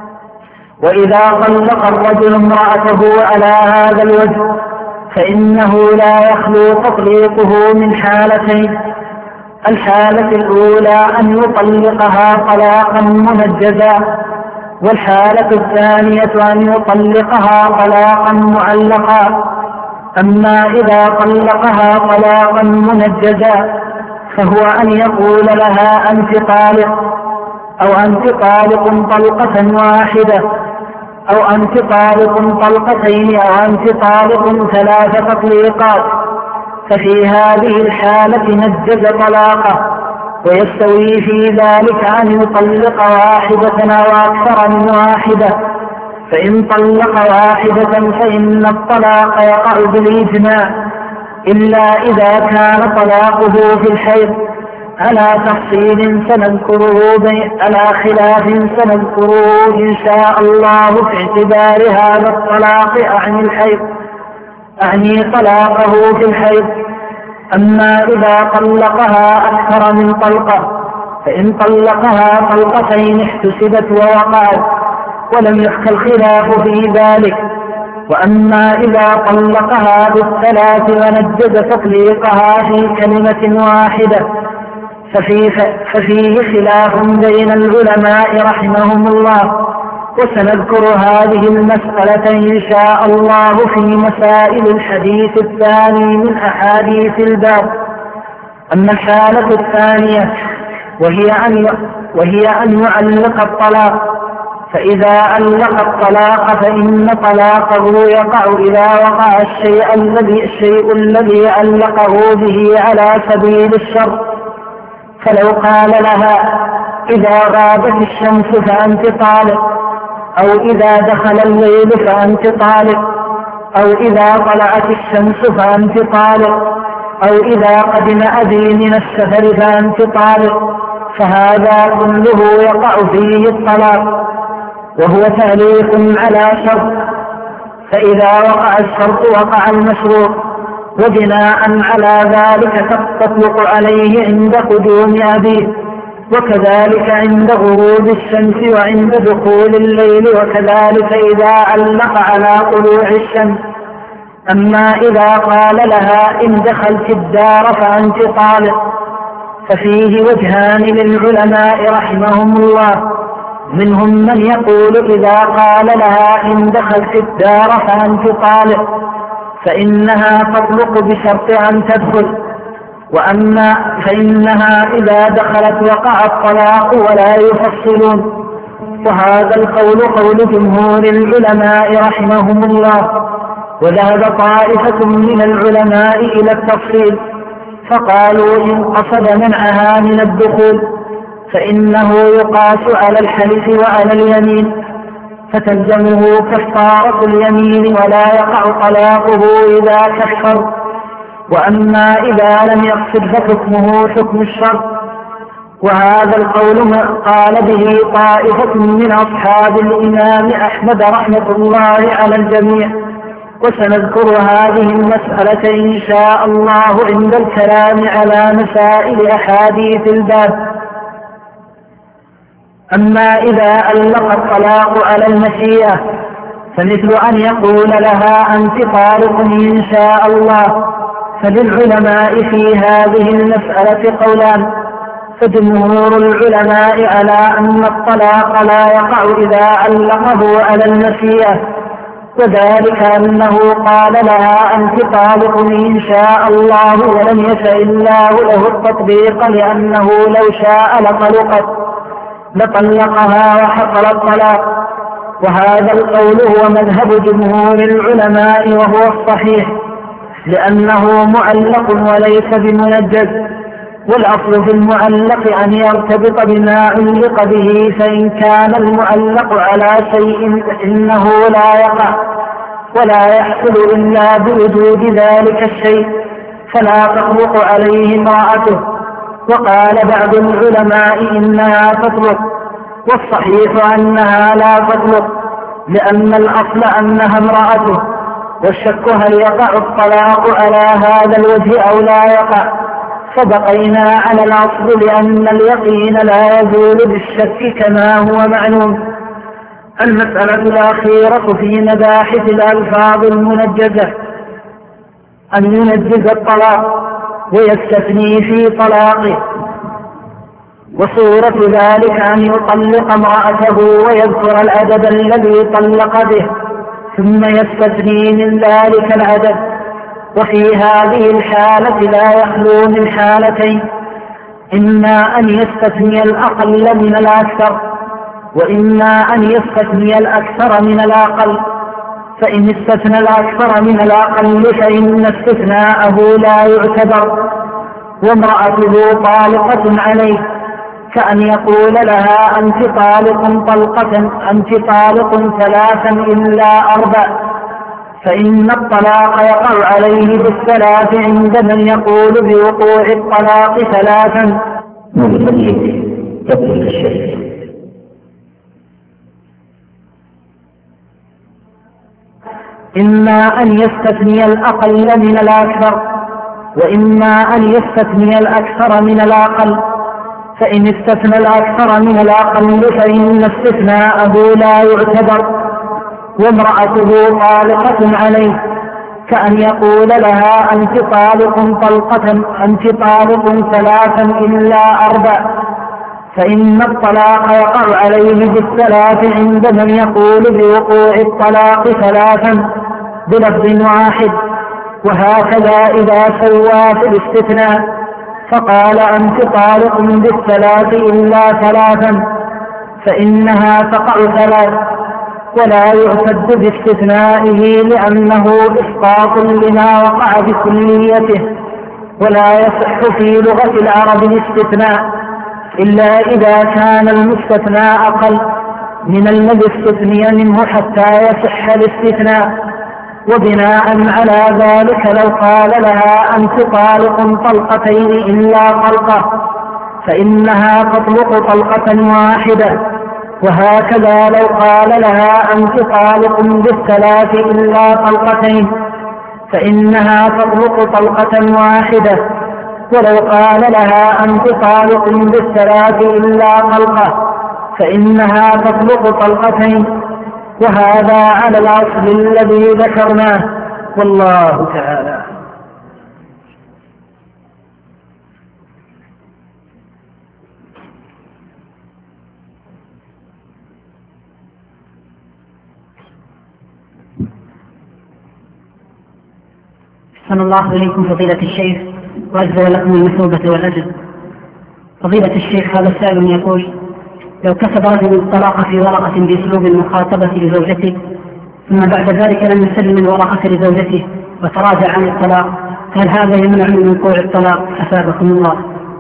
وإذا طلق الرجل امرأته على هذا الوجه فإنه لا يخلو تطليقه من حالتين: الحالة الأولى أن يطلقها طلاقا منجزا، والحالة الثانية أن يطلقها طلاقا معلقا. أما إذا طلقها طلاقا منجزا فهو أن يقول لها أنت طالق، أو أنت طالق طلقة واحدة، أو أنت طالق طلقتين، أو أنت طالق ثلاث تطليقات، ففي هذه الحالة نجز طلاقه، ويستوي في ذلك أن يطلق واحدة أو أكثر من واحدة. فإن طلق واحدة فإن الطلاق يقع بالإجماع، إلا إذا كان طلاقه في الحيض على تفصيل سنذكره على خلاف سنذكره إن شاء الله في اعتبار هذا الطلاق عن الحيض، أعني طلاقه في الحيض. أما إذا طلقها أكثر من طلقة فإن طلقها طلقتين احتسبت ووقعت ولم يحكى الخلاف في ذلك. وأما إذا طلقها بالثلاث ونجز تطليقها في كلمة واحدة ففيه, ففيه خلاف بين العلماء رحمهم الله، وسنذكر هذه المسألة إن شاء الله في مسائل الحديث الثاني من أحاديث الباب. أما الحالة الثانية وهي أن وهي أن يعلق الطلاق، فإذا علق الطلاق فإن طلاقه يقع إذا وقع الشيء الذي الشيء الذي علقه به على سبيل الشر، فلو قال لها إذا غابت الشمس فأنت طالق، أو إذا دخل الليل فأنت طالق، أو إذا طلعت الشمس فأنت طالق، أو إذا قدم أبي من السفر فأنت طالق، فهذا كله يقع فيه الطلاق، وهو تعليق على شرط، فإذا وقع الشرط وقع المشروط، وبناء على ذلك تطلق عليه عند قدوم أبيه، وكذلك عند غروب الشمس وعند دخول الليل، وكذلك إذا علق على طلوع الشمس. أما إذا قال لها إن دخلت الدار فأنت طالق، ففيه وجهان للعلماء رحمهم الله، منهم من يقول إذا قال لها إن دخلت الدار فأنت طالق فإنها تطلق بشرط أن تدخل، وأما فإنها إذا دخلت وقع الطلاق ولا يفصلون. وهذا القول قول جمهور العلماء رحمهم الله، وذهب طائفة من العلماء إلى التفصيل، فقالوا إن قصد منعها من الدخول فإنه يقاس على الحلف وعلى اليمين، فتلزمه كفارة اليمين ولا يقع طلاقه إذا كفر. وأما إذا لم يقصد فحكمه حكم الشرط، وهذا القول قال به طائفة من أصحاب الإمام أحمد رحمة الله على الجميع، وسنذكر هذه المسألة إن شاء الله عند الكلام على مسائل أحاديث الباب. أما إذا ألق الطلاق على المشيئة فمثل أن يقول لها أنت طالق إن شاء الله، فللعلماء في هذه المسألة قولان، فجمهور العلماء على أن الطلاق لا يقع إذا علقه على المشيئة، وذلك أنه قال لها أنت طالق إن شاء الله ولم يشأ الله له التطبيق، لأنه لو شاء لطلقت لطلقها وحصل الطلاق. وهذا القول هو مذهب جمهور العلماء وهو الصحيح، لأنه معلق وليس بمنجز، والأصل في المعلق أن يرتبط بما علق به، فإن كان المعلق على شيء فإنه لا يقع ولا يحصل إلا بوجود ذلك الشيء، فلا تطلق عليه امرأته. وقال بعض العلماء إنها تطلق، والصحيح أنها لا تطلق، لأن الأصل أنها امرأته، والشك هل يقع الطلاق على هذا الوجه أو لا يقع، فبقينا على الأصل لأن اليقين لا يزول بالشك كما هو معلوم. المسألة الأخيرة في مباحث الألفاظ المنجزة أن ينجز الطلاق ويستثني في طلاقه، وصورة ذلك أن يطلق امرأته ويذكر العدد الذي طلق به ثم يستثني من ذلك العدد. وفي هذه الحالة لا يخلو من حالتين، إما أن يستثني الأقل من الأكثر، وإما أن يستثني الأكثر من الأقل. فإن استثنى الأكثر من الأقل فإن استثناءه لا يعتبر، وامرأته طالقة عليه، كأن يقول لها أنت طالق طلقة، أنت طالق ثلاثا إلا أربع، فإن الطلاق يقع عليه بالثلاث عند من يقول بوقوع الطلاق ثلاثا. إما أن يستثني الأقل من الأكثر، وإما أن يستثني الأكثر من الأقل. فإن استثنى الأكثر من الأقل فإن استثناءه لا يعتبر، وامرأته طالقة عليه، كأن يقول لها أنت طالق طلقة، أنت طالق ثلاثا إلا أربع، فإن الطلاق يقع عليه بالثلاث عند من يقول بوقوع الطلاق ثلاثا بلفظ واحد. وهكذا إذا سوى في الاستثناء فقال أنت طالق بالثلاث إلا ثلاثا فإنها تقع ثلاث، ولا يعتد باستثنائه لأنه إسقاط لما وقع بكليته، ولا يصح في لغة العرب الاستثناء إلا إذا كان المستثنى أقل من الذي استثني منه حتى يصح الاستثناء. وبناء على ذلك لو قال لها أنت طالق طلقتين إلا طلقة فإنها تطلق طلقة واحدة، وهكذا لو قال لها أنت طالق بالثلاث إلا طلقتين فإنها تطلق طلقة واحدة، ولو قال لها أنت طالق بالثلاث إلا طلقة فإنها تطلق طلقتين. وهذا على الأصل الذي ذكرناه، والله تعالى. أحسن الله إليكم فضيلة الشيخ وأجزل لكم المثوبة والأجر. فضيلة الشيخ، هذا السائل يقول: لو كتب رجل الطلاق في ورقة بأسلوب المخاطبة لزوجته ثم بعد ذلك لم يسلم الورقة لزوجته وتراجع عن الطلاق، هل هذا يمنع من وقوع الطلاق؟ أثابكم الله.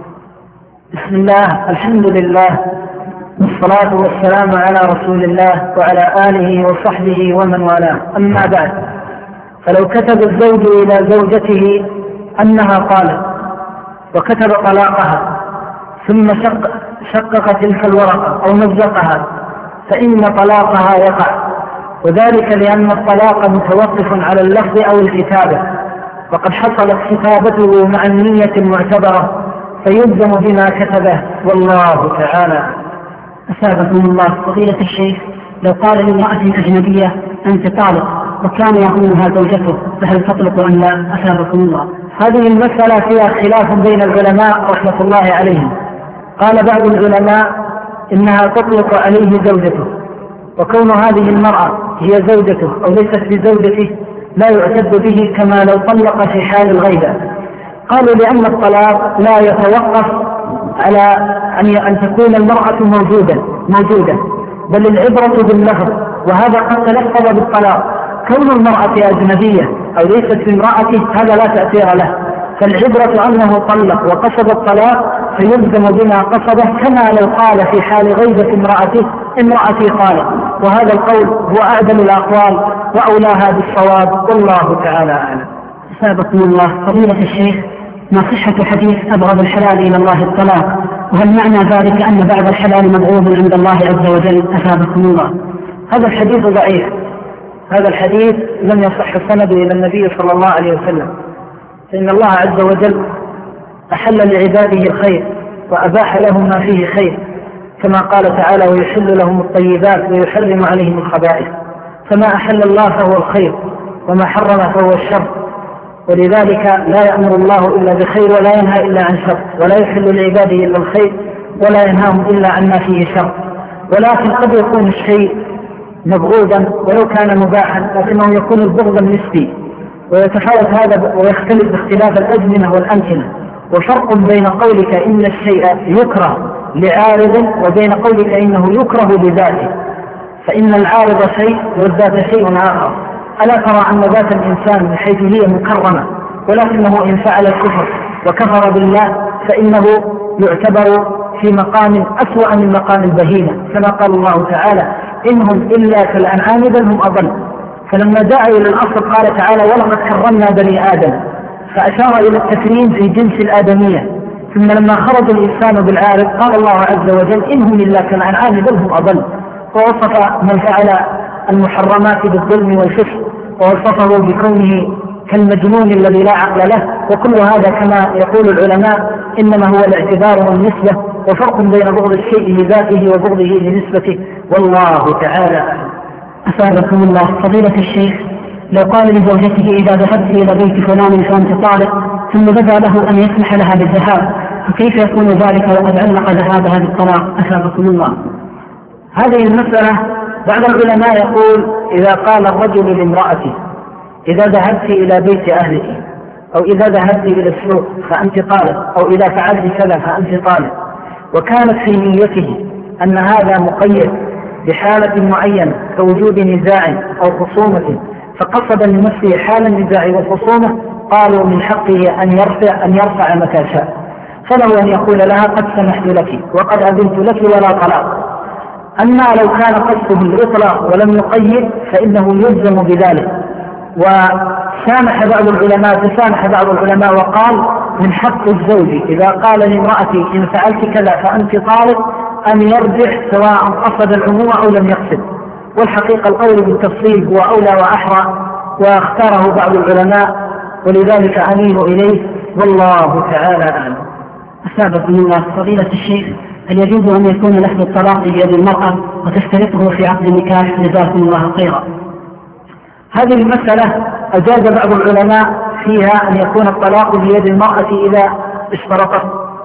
بسم الله، الحمد لله، والصلاة والسلام على رسول الله وعلى آله وصحبه ومن والاه، أما بعد، فلو كتب الزوج إلى زوجته أنها قالت وكتب طلاقها ثم شق شقق تلك الورقة أو مزقها فإن طلاقها يقع، وذلك لأن الطلاق متوقف على اللفظ أو الكتابة، وقد حصلت كتابته مع النية المعتبرة فيلزم بما كتبه، والله تعالى. أثابكم الله. فضيلة الشيخ، لو قال لامرأة أجنبية أنت طالق وكان يظنها زوجته فهل تطلق أم لا؟ أثابكم الله. هذه المسألة فيها خلاف بين العلماء رحمة الله عليهم. قال بعض العلماء إنها تطلق عليه زوجته، وكون هذه المرأة هي زوجته أو ليست بزوجته لا يعتد به كما لو طلق في حال الغيبة. قالوا لأن الطلاق لا يتوقف على أن تكون المرأة موجودة موجودة بل العبرة باللفظ، وهذا قد تلفظ بالطلاق. كون المرأة أجنبية أو ليست بامرأته هذا لا تأثير له، فالعبرة أنه طلق وقصد الطلاق فيلزم بما قصده، كما لو قال في حال غيبة امرأته امرأتي طالق، وهذا القول هو أعدل الأقوال وأولاها بالصواب، والله تعالى أعلم. أثابكم الله. فضيلة الشيخ، ما صحة حديث أبغض الحلال إلى الله الطلاق، وهل معنى ذلك أن بعض الحلال مبغوض عند الله عز وجل؟ أثابكم الله. هذا الحديث ضعيف، هذا الحديث لم يصح سنده إلى النبي صلى الله عليه وسلم، فإن الله عز وجل أحل لعباده الخير وأباح لهم ما فيه خير، كما قال تعالى: ويحل لهم الطيبات ويحرم عليهم الخبائث. فما أحل الله فهو الخير، وما حرم فهو الشر، ولذلك لا يأمر الله إلا بخير ولا ينهى إلا عن شر، ولا يحل لعباده إلا الخير ولا ينهاهم إلا عن ما فيه شر. ولكن قد يكون الشيء مبغوضا ولو كان مباحا، لكنه يكون البغض النسبي، ويتفاوت هذا ويختلف باختلاف الأزمنة والأمكنة. وفرق بين قولك إن الشيء يكره لعارض وبين قولك إنه يكره لذاته، فإن العارض شيء والذات شيء آخر. ألا ترى أن ذات الإنسان من حيث هي مكرمة، ولكنه إن فعل الكفر وكفر بالله فإنه يعتبر في مقام أسوأ من مقام البهيمة، كما قال الله تعالى: إنهم إلا كالأنعام بل هم أضل. فلما دعا إلى الأصل قال تعالى: ولقد كرمنا بني آدم، فأشار إلى التكريم في جنس الآدمية. ثم لما خرج الإنسان بالعارض قال الله عز وجل: إنهم إلا كالأنعام بل هم أضل، ووصف من فعل المحرمات بالظلم والفسق، ووصفه بكونه كالمجنون الذي لا عقل له. وكل هذا كما يقول العلماء إنما هو الاعتبار والنسبة، وفرق بين بغض الشيء لذاته وبغضه لنسبته، والله تعالى. أثابكم الله. فضيلة الشيخ، لو قال لزوجته إذا ذهبت إلى بيت فلان فأنت طالق، ثم بدا له أن يسمح لها بالذهاب، فكيف يكون ذلك وقد علق ذهابها بالطلاق؟ أثابكم الله. هذه المسألة بعض العلماء يقول: إذا قال الرجل لامرأته إذا ذهبت إلى بيت أهلك، أو إذا ذهبت إلى السوق فأنت طالق، أو إذا فعلت كذا فأنت طالق، وكانت في نيته أن هذا مقيد بحالة معينة كوجود نزاع أو خصومة، فقصد لنفسه حال النزاع والخصومة، قالوا من حقه أن يرفع, أن يرفع متى شاء، فله أن يقول لها قد سمحت لك وقد أذنت لك ولا طلاق. أما لو كان قصده الإطلاق ولم يقيد فإنه يلزم بذلك. وسامح بعض العلماء تسامح بعض العلماء وقال من حق الزوج إذا قال لامرأتي إن فعلت كذا فأنت طالق أن يرجع سواء قصد العموم أو لم يقصد. والحقيقة القول بالتفصيل هو أولى وأحرى واختاره بعض العلماء، ولذلك أميل إليه والله تعالى أعلم. أسابقكم الله فضيلة الشيخ، هل يجوز أن يكون لفظ الطلاق بيد المرأة وتشترطه في عقد النكاح؟ جزاكم الله خيرا. هذه المسألة أجاز بعض العلماء فيها أن يكون الطلاق بيد المرأة إذا اشترطت،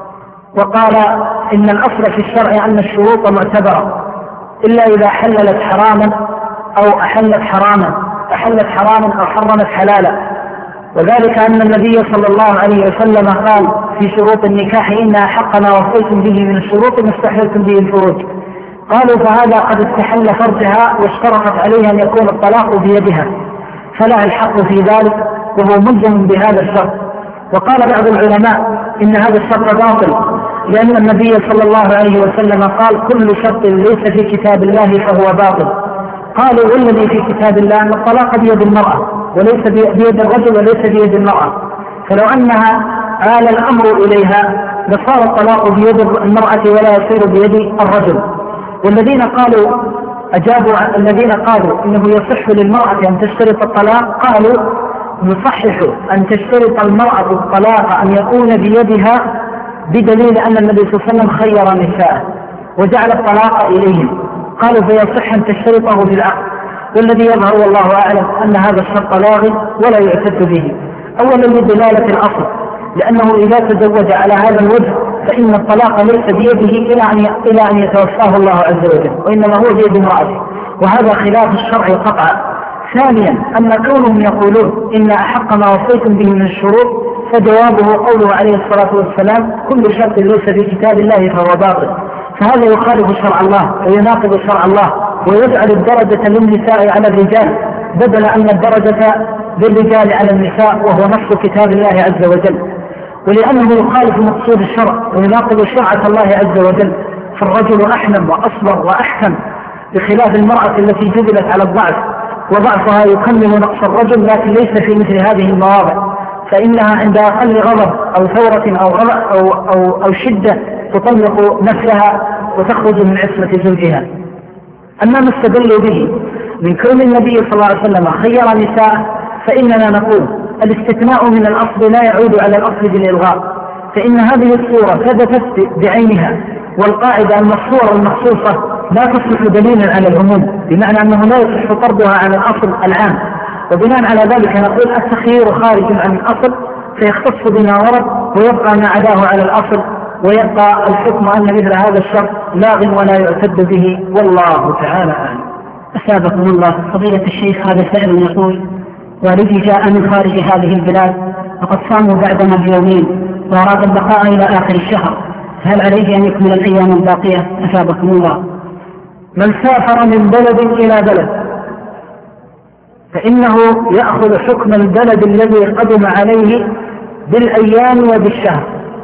وقال إن الأصل في الشرع أن الشروط معتبرة إلا إذا حللت حراما أو أحلت حراما أحلت حراما أو حرمت حلالا. وذلك أن النبي صلى الله عليه وسلم قال في شروط النكاح إن أحق ما وصيتم به من الشروط ما استحللتم به الفروج. قالوا فهذا قد استحل فرجها واشترطت عليه أن يكون الطلاق بيدها، فلها الحق في ذلك وهو ملزم بهذا الشرط. وقال بعض العلماء إن هذا الشرط باطل، لأن النبي صلى الله عليه وسلم قال كل شرط ليس في كتاب الله فهو باطل. قالوا والذي في كتاب الله أن الطلاق بيد المرأة وليس بيد الرجل وليس بيد المرأة، فلو أنها آل الأمر إليها لصار الطلاق بيد المرأة ولا يصير بيد الرجل. والذين قالوا أجابوا الذين قالوا إنه يصح للمرأة أن تشترط الطلاق قالوا يصحح أن تشترط المرأة الطلاق أن يكون بيدها بدليل أن النبي صلى الله عليه وسلم خير نساءه وجعل الطلاق إليهم، قالوا فيصح أن تشترطه بالعقد. والذي يظهر والله أعلم أن هذا الشرط لاغي ولا يعتد به، أولا لدلالة الأصل، لأنه إذا تزوج على هذا الوجه فإن الطلاق ليس بيده إلى أن إلى أن يتوفاه الله عز وجل، وإنما هو بيد امرأته، وهذا خلاف الشرع قطعا. ثانيا أن كونهم يقولون إن أحق ما وصيتم به من الشروط فجوابه قوله عليه الصلاة والسلام كل شرط ليس في كتاب الله فهو باطل، فهذا يخالف شرع الله ويناقض شرع الله ويجعل الدرجة للنساء على الرجال بدل أن الدرجة للرجال على النساء، وهو نص كتاب الله عز وجل. ولأنه يخالف مقصود الشرع ويناقض شرعة الله عز وجل، فالرجل أحلم وأصبر وأحكم بخلاف المرأة التي جبلت على الضعف، وضعفها يكمل نقص الرجل، لكن ليس في مثل هذه المواضع، فإنها عند أقل غضب أو ثورة أو, أو, أو, أو شدة تطلق نفسها وتخرج من عصمة زوجها. أما ما استدلوا به من كون النبي صلى الله عليه وسلم خير نساء فإننا نقول الاستثناء من الأصل لا يعود على الأصل بالإلغاء، فإن هذه الصورة ثبتت بعينها، والقاعدة المصورة المخصوصة لا تصلح دليلا على العموم، بمعنى أنه لا يصح طردها عن الأصل العام. وبناء على ذلك نقول التخيير خارج عن الأصل فيختص بما ورد ويبقى ما عداه على الأصل، ويبقى الحكم أن مثل هذا الشرط لاغ ولا يعتد به والله تعالى أعلم. أسابقكم الله فضيلة الشيخ، هذا سائل يقول والدي جاء من خارج هذه البلاد وقد صاموا بعدنا بيومين وأراد البقاء إلى آخر الشهر، هل عليه أن يكمل الأيام الباقية؟ أسابقكم الله. من سافر من بلد إلى بلد فإنه يأخذ حكم البلد الذي قدم عليه بالأيام وبالشهر.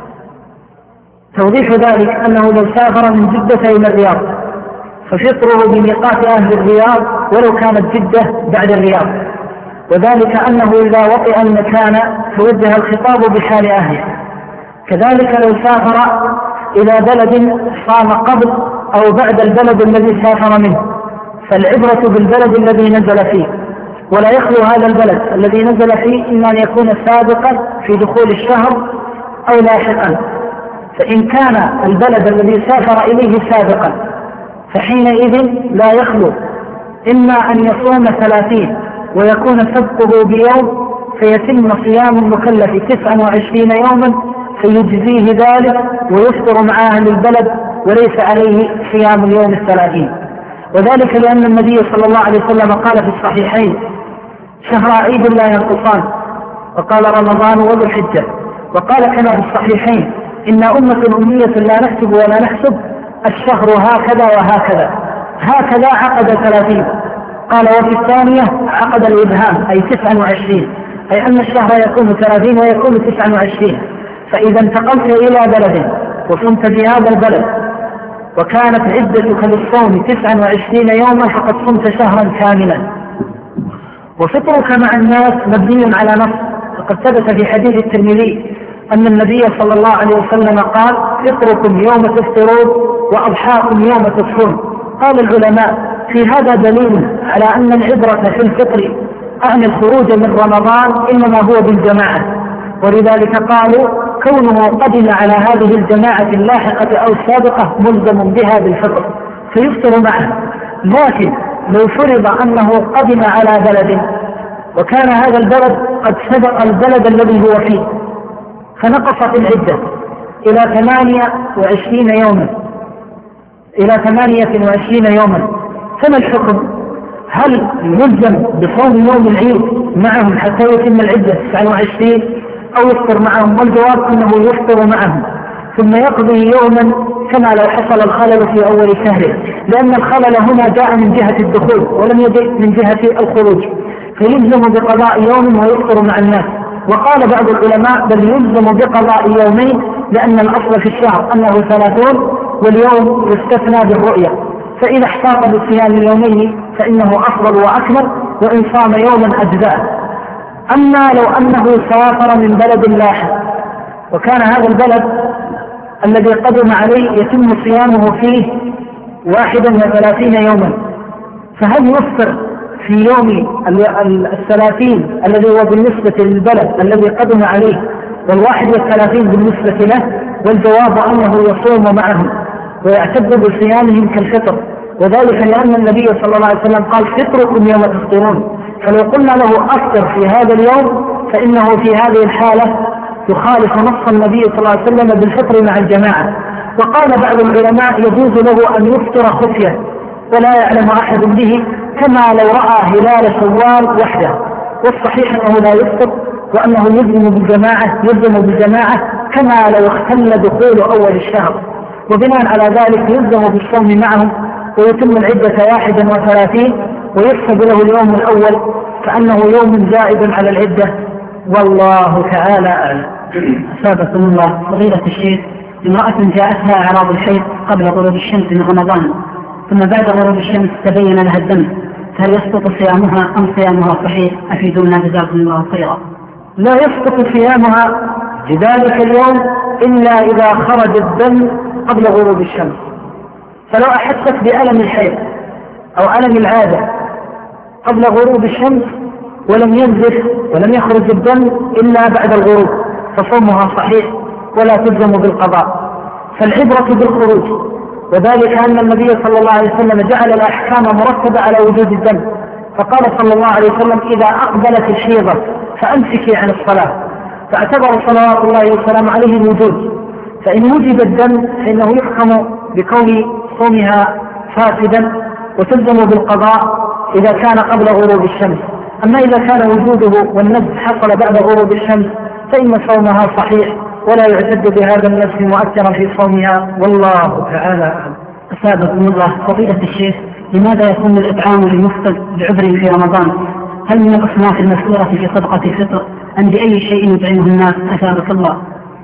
توضيح ذلك أنه لو سافر من جدة إلى الرياض ففطره بميقات أهل الرياض ولو كانت جدة بعد الرياض، وذلك أنه إذا وطئ المكان توجه الخطاب بحال أهله. كذلك لو سافر إلى بلد صام قبل أو بعد البلد الذي سافر منه فالعبرة بالبلد الذي نزل فيه، ولا يخلو هذا البلد الذي نزل فيه إما أن يكون سابقا في دخول الشهر أو لاحقا. فإن كان البلد الذي سافر إليه سابقا فحينئذ لا يخلو إما أن يصوم ثلاثين ويكون سبقه بيوم فيتم صيام المكلف تسعة وعشرين يوما فيجزيه ذلك ويفطر مع أهل البلد وليس عليه صيام اليوم الثلاثين. وذلك لأن النبي صلى الله عليه وسلم قال في الصحيحين شهر عيد لا ينقصان، وقال رمضان وذو الحجة، وقال كما في الصحيحين إن أمة أمية لا نكتب ولا نحسب الشهر هكذا وهكذا، هكذا عقد ثلاثين، قال وفي الثانية عقد الإبهام أي تسعة وعشرين، أي أن الشهر يكون ثلاثين ويكون تسعة وعشرين. فإذا انتقلت إلى بلد وصمت في هذا البلد وكانت عدتك للصوم تسعة وعشرين يوما فقد صمت شهرا كاملا. وفطرك مع الناس مبني على نص، وقد ثبت في حديث الترمذي أن النبي صلى الله عليه وسلم قال: فطركم يوم تفطرون وأضحاكم يوم تصومون. قال العلماء: في هذا دليل على أن العبرة في الفطر أن الخروج من رمضان إنما هو بالجماعة، ولذلك قالوا كونه قدم على هذه الجماعة اللاحقة أو السابقة ملزم بها بالفطر فيفطر معه. لكن لو فرض أنه قدم على بلد وكان هذا البلد قد سبق البلد الذي هو فيه فنقصت العدة إلى ثمانية وعشرين يوما إلى ثمانية وعشرين يوما، فما الحكم؟ هل يلزم بصوم يوم العيد معهم حتى يتم العدة تسعة وعشرين أو يفطر معهم؟ والجواب أنه يفطر معهم ثم يقضي يوما كما لو حصل الخلل في أول شهره، لأن الخلل هنا جاء من جهة الدخول ولم يجئ من جهة الخروج، فيلزم بقضاء يوم ويفطر مع الناس. وقال بعض العلماء بل يلزم بقضاء يومين، لأن الأصل في الشهر أنه ثلاثون واليوم يستثنى بالرؤية، فإذا احتاط بصيام اليومين فإنه أفضل وأكمل، وإن صام يوما أجزاء. أما لو أنه سافر من بلد لاحق وكان هذا البلد الذي قدم عليه يتم صيامه فيه واحدا وثلاثين يوما، فهل يفطر في يوم الثلاثين الذي هو بالنسبة للبلد الذي قدم عليه والواحد والثلاثين بالنسبة له؟ والجواب أنه يصوم معهم ويعتد بصيامهم كالفطر، وذلك لأن النبي صلى الله عليه وسلم قال: فطركم يوم تفطرون. فلو قلنا له أفطر في هذا اليوم فإنه في هذه الحالة يخالف نص النبي صلى الله عليه وسلم بالفطر مع الجماعة. وقال بعض العلماء: يجوز له أن يفطر خفية ولا يعلم أحد به، كما لو رأى هلال شوال وحده، والصحيح أنه لا يفطر وأنه يلزم بالجماعة يلزم بالجماعة كما لو اختل دخول أول الشهر، وبناء على ذلك يلزم بالصوم معهم ويتم العدة واحدا وثلاثين ويحسب له اليوم الأول كأنه يوم زائد على العدة، والله تعالى أعلم. أثابكم الله. فضيلة الشيخ، امرأة جاءتها أعراض الحيض قبل غروب الشمس من رمضان، ثم بعد غروب الشمس تبين لها الدم، فهل يسقط صيامها أم صيامها صحيح؟ أفيدونا جزاكم الله خيرا. لا يسقط صيامها بذلك اليوم إلا إذا خرج الدم قبل غروب الشمس. فلو أحست بألم الحيض أو ألم العادة قبل غروب الشمس ولم ينزف ولم يخرج الدم إلا بعد الغروب فصومها صحيح ولا تلزم بالقضاء. فالعبرة بالخروج، وذلك أن النبي صلى الله عليه وسلم جعل الأحكام مرتبة على وجود الدم، فقال صلى الله عليه وسلم: إذا أقبلت الحيضة فأمسكي عن الصلاة، فاعتبر صلوات الله وسلامه عليه الوجود، فإن وجد الدم فإنه يحكم بكون صومها فاسدا وتلزم بالقضاء إذا كان قبل غروب الشمس. أما إذا كان وجوده والنزف حصل بعد غروب الشمس فإن صومها صحيح ولا يعتد بهذا النزف مؤثرا في صومها، والله تعالى أعلم. أثابكم الله. فضيلة الشيخ، لماذا يكون الإطعام للمفطر بعذر في رمضان؟ هل من الأصناف المذكورة في صدقة الفطر أم بأي شيء يطعمه الناس؟ أثابك الله.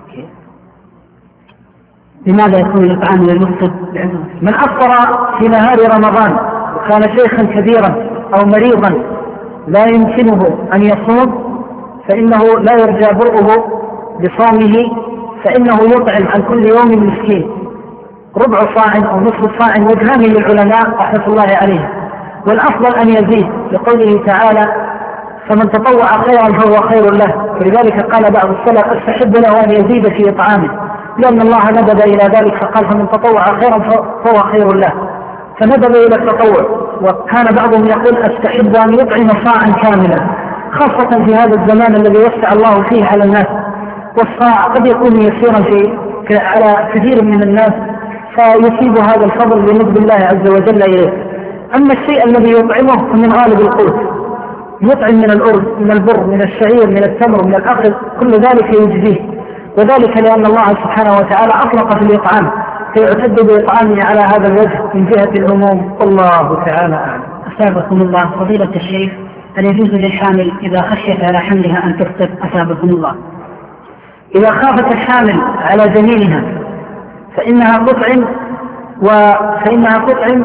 لماذا يكون الإطعام للمفطر بعذر؟ من أفطر في نهار رمضان وكان شيخا كبيرا أو مريضا لا يمكنه أن يصوم فإنه لا يرجى برؤه بصومه، فإنه يطعم عن كل يوم مسكين ربع صاع أو نصف صاع، وجهان للعلماء رحمة الله عليه، والأفضل أن يزيد لقوله تعالى: فمن تطوع خيرا فهو خير له. ولذلك قال بعض السلف: استحب له أن يزيد في إطعامه، لأن الله ندب إلى ذلك فقال: فمن تطوع خيرا فهو خير له، فندب إلى التطوع. وكان بعضهم يقول: استحب أن يطعم صاعا كاملا، خاصة في هذا الزمان الذي وسع الله فيه على الناس، والصاع قد يكون يسيرا في على كثير من الناس فيصيب هذا الفضل بنسبة الله عز وجل إليه. أما الشيء الذي يطعمه فمن غالب القوت، يطعم من الأرز من البر من الشعير من التمر من الأخذ، كل ذلك يجزيه، وذلك لأن الله سبحانه وتعالى أطلق في الإطعام فيعتد بإطعامه على هذا الوجه من جهة العموم، والله تعالى أعلم. أثابكم الله. فضيلة الشيخ، هل يجوز للحامل إذا خشيت على حملها أن تفطر أثابكم الله؟ إذا خافت الحامل على جنينها فإنها تطعم وفإنها تطعم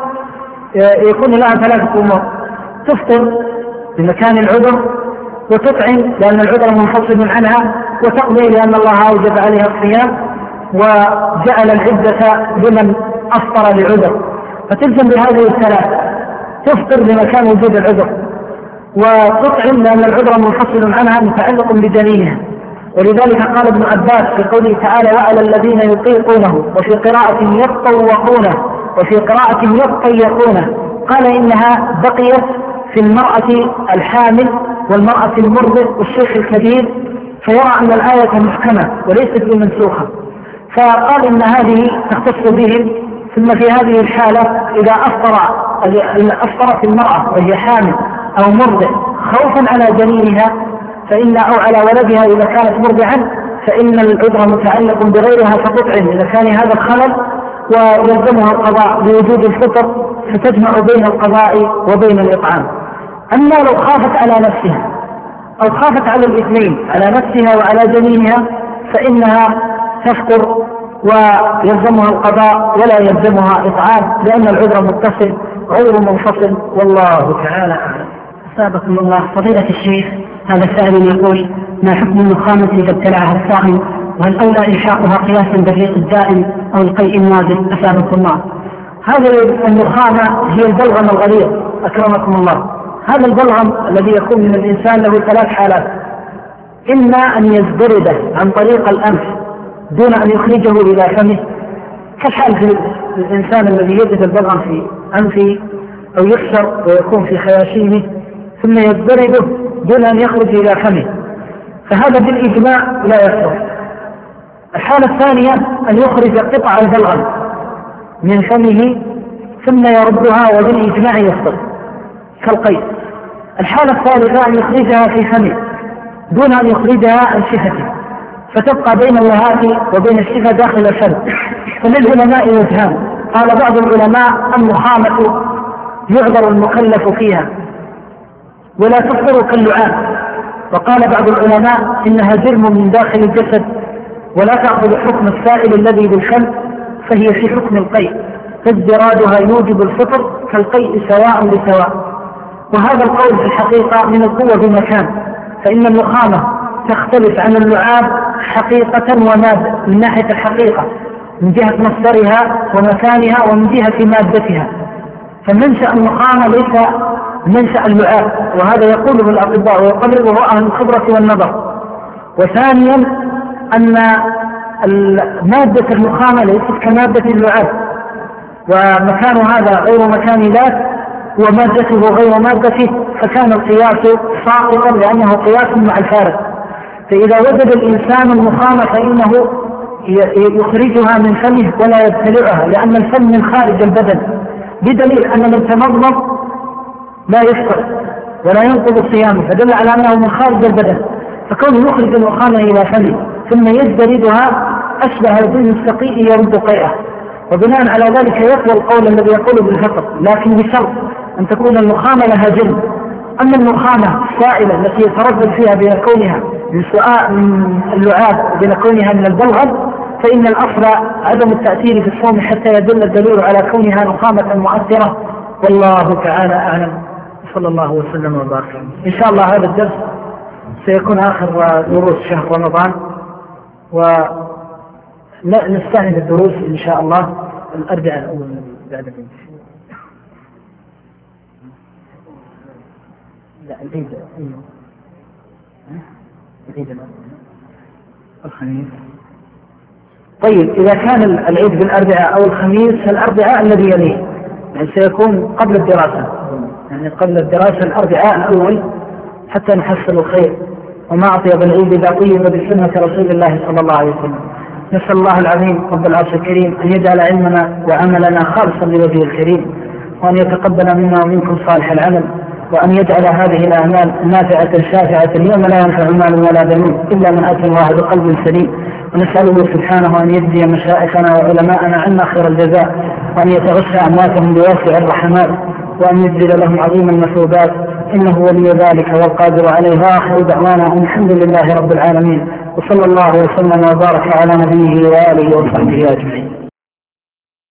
يكون لها ثلاثة أمور: تفطر بمكان العذر، وتطعم لأن العذر منفصل عنها، وتقضي لأن الله أوجب عليها الصيام وجعل العدة لمن أفطر لعذر، فتلزم بهذه الثلاث: تفطر بمكان وجود العذر، وتطعم لأن العذر منفصل عنها متعلق بجنينها. ولذلك قال ابن عباس في قوله تعالى: وعلى الذين يطيقونه، وفي قراءة يطوقونه، وفي قراءة يطيقونه، قال إنها بقيت في المرأة الحامل والمرأة المرضع والشيخ الكبير، فيرى أن الآية محكمة وليست بمنسوخة، فقال إن هذه تختص بهم. ثم في هذه الحالة إذا أفطر أفطرت المرأة وهي حامل أو مرضع خوفا على جنينها فإن أو على ولدها إذا كانت مرضعا فإن العذر متعلق بغيرها فتطعم إذا كان هذا الخلل، ويلزمها القضاء بوجود الفطر، فتجمع بين القضاء وبين الإطعام. أما لو خافت على نفسها أو خافت على الاثنين، على نفسها وعلى جنينها، فإنها تفطر ويلزمها القضاء ولا يلزمها إطعام، لأن العذر متصل غير منفصل، والله تعالى أعلم. أثابكم الله. فضيلة الشيخ، هذا السائل يقول: ما حكم النخامة إذا ابتلعها الصائم؟ وهل أولى إلحاقها قياسا بالريق الدائم أو القيء النازل؟ أثابكم الله. هذه النخامة هي البلغم الغليظ أكرمكم الله. هذا البلغم الذي يكون من الإنسان له ثلاث حالات: إما أن يزدرده عن طريق الأنف دون أن يخرجه إلى فمه، كالحال في الإنسان الذي يجد البلغم في أنفه أو يكسر ويكون في خياشيمه ثم يزدرده دون أن يخرج إلى فمه، فهذا بالإجماع لا يكثر. الحالة الثانية أن يخرج قطع البلغم من فمه ثم يردها وبالإجماع يفطر كالقيء. الحالة الثالثة أن يخرجها في فمه دون أن يخرجها عن شفته، فتبقى بين اللهات وبين الشفة داخل الفم. فللعلماء وجهان: قال بعض العلماء النخامة يعذر المكلف فيها ولا تفطر كاللعاب، وقال بعض العلماء إنها جرم من داخل الجسد ولا تأخذ حكم السائل الذي بالفم، فهي في حكم القيء، فازدرادها يوجب الفطر كالقيء سواء بسواء. وهذا القول في الحقيقة من القوة بمكان، فإن النخامة تختلف عن اللعاب حقيقة ومادة من ناحية الحقيقة، من جهة مصدرها ومكانها ومن جهة مادتها، فمنشأ النخامة ليس منشأ اللعاب، وهذا يقوله الأطباء ويقرره أهل الخبرة والنظر. وثانيا أن مادة النخامة ليست كمادة اللعاب، ومكان هذا غير مكان ذات ومادته غير مادته، فكان القياس ساقطا لأنه قياس مع الفارق. فإذا وجد الإنسان النخامة فإنه يخرجها من فمه ولا يبتلعها، لأن الفم من خارج البدن، بدليل أن من تمضمض لا يفطر ولا ينقض صيامه، فدل على أنه من خارج البدن. فكونه يخرج النخامة إلى فمه ثم يزدردها أشبه بالمستقيء يرد قيئه، وبناء على ذلك يقوى القول الذي يقول بالفطر، لكن بشرط أن تكون النخامة لها جلد. أما النخامة السائلة التي يتردد فيها بين كونها من سؤال من اللعاب وبين كونها من البلغم، فإن الأصل عدم التأثير في الصوم حتى يدل الدليل على كونها نخامة مؤثرة، والله تعالى أعلم. صلى الله وسلم وبارك. إن شاء الله هذا الدرس سيكون آخر دروس شهر رمضان، ونستعمل الدروس إن شاء الله الأربعاء الأول بعد العيد. لا العيد العيد الخميس. طيب إذا كان العيد بالأربعاء أو الخميس فالأربعاء الذي يليه، يعني سيكون قبل الدراسة، يعني قبل الدراسة الأربعاء الأول حتى نحصل الخير. وما أطيب العيد إذا طيب بسنة رسول الله صلى الله عليه وسلم. نسأل الله العظيم رب العرش الكريم أن يجعل علمنا وعملنا خالصا لوجهه الكريم، وأن يتقبل منا ومنكم صالح العمل، وأن يجعل هذه الأعمال نافعة شافعة يوم لا ينفع مال ولا بنون إلا من أتى الله بقلب سليم. ونسأله سبحانه أن يجزي مشائخنا وعلماءنا عنا خير الجزاء، وأن يتغشى أمواتهم بواسع الرحمات، وأن يجزل لهم عظيم المثوبات، إنه ولي ذلك والقادر عليه. وآخر دعوانا أن الحمد لله رب العالمين، وصلى الله وسلم وبارك على نبيه وآله وصحبه أجمعين.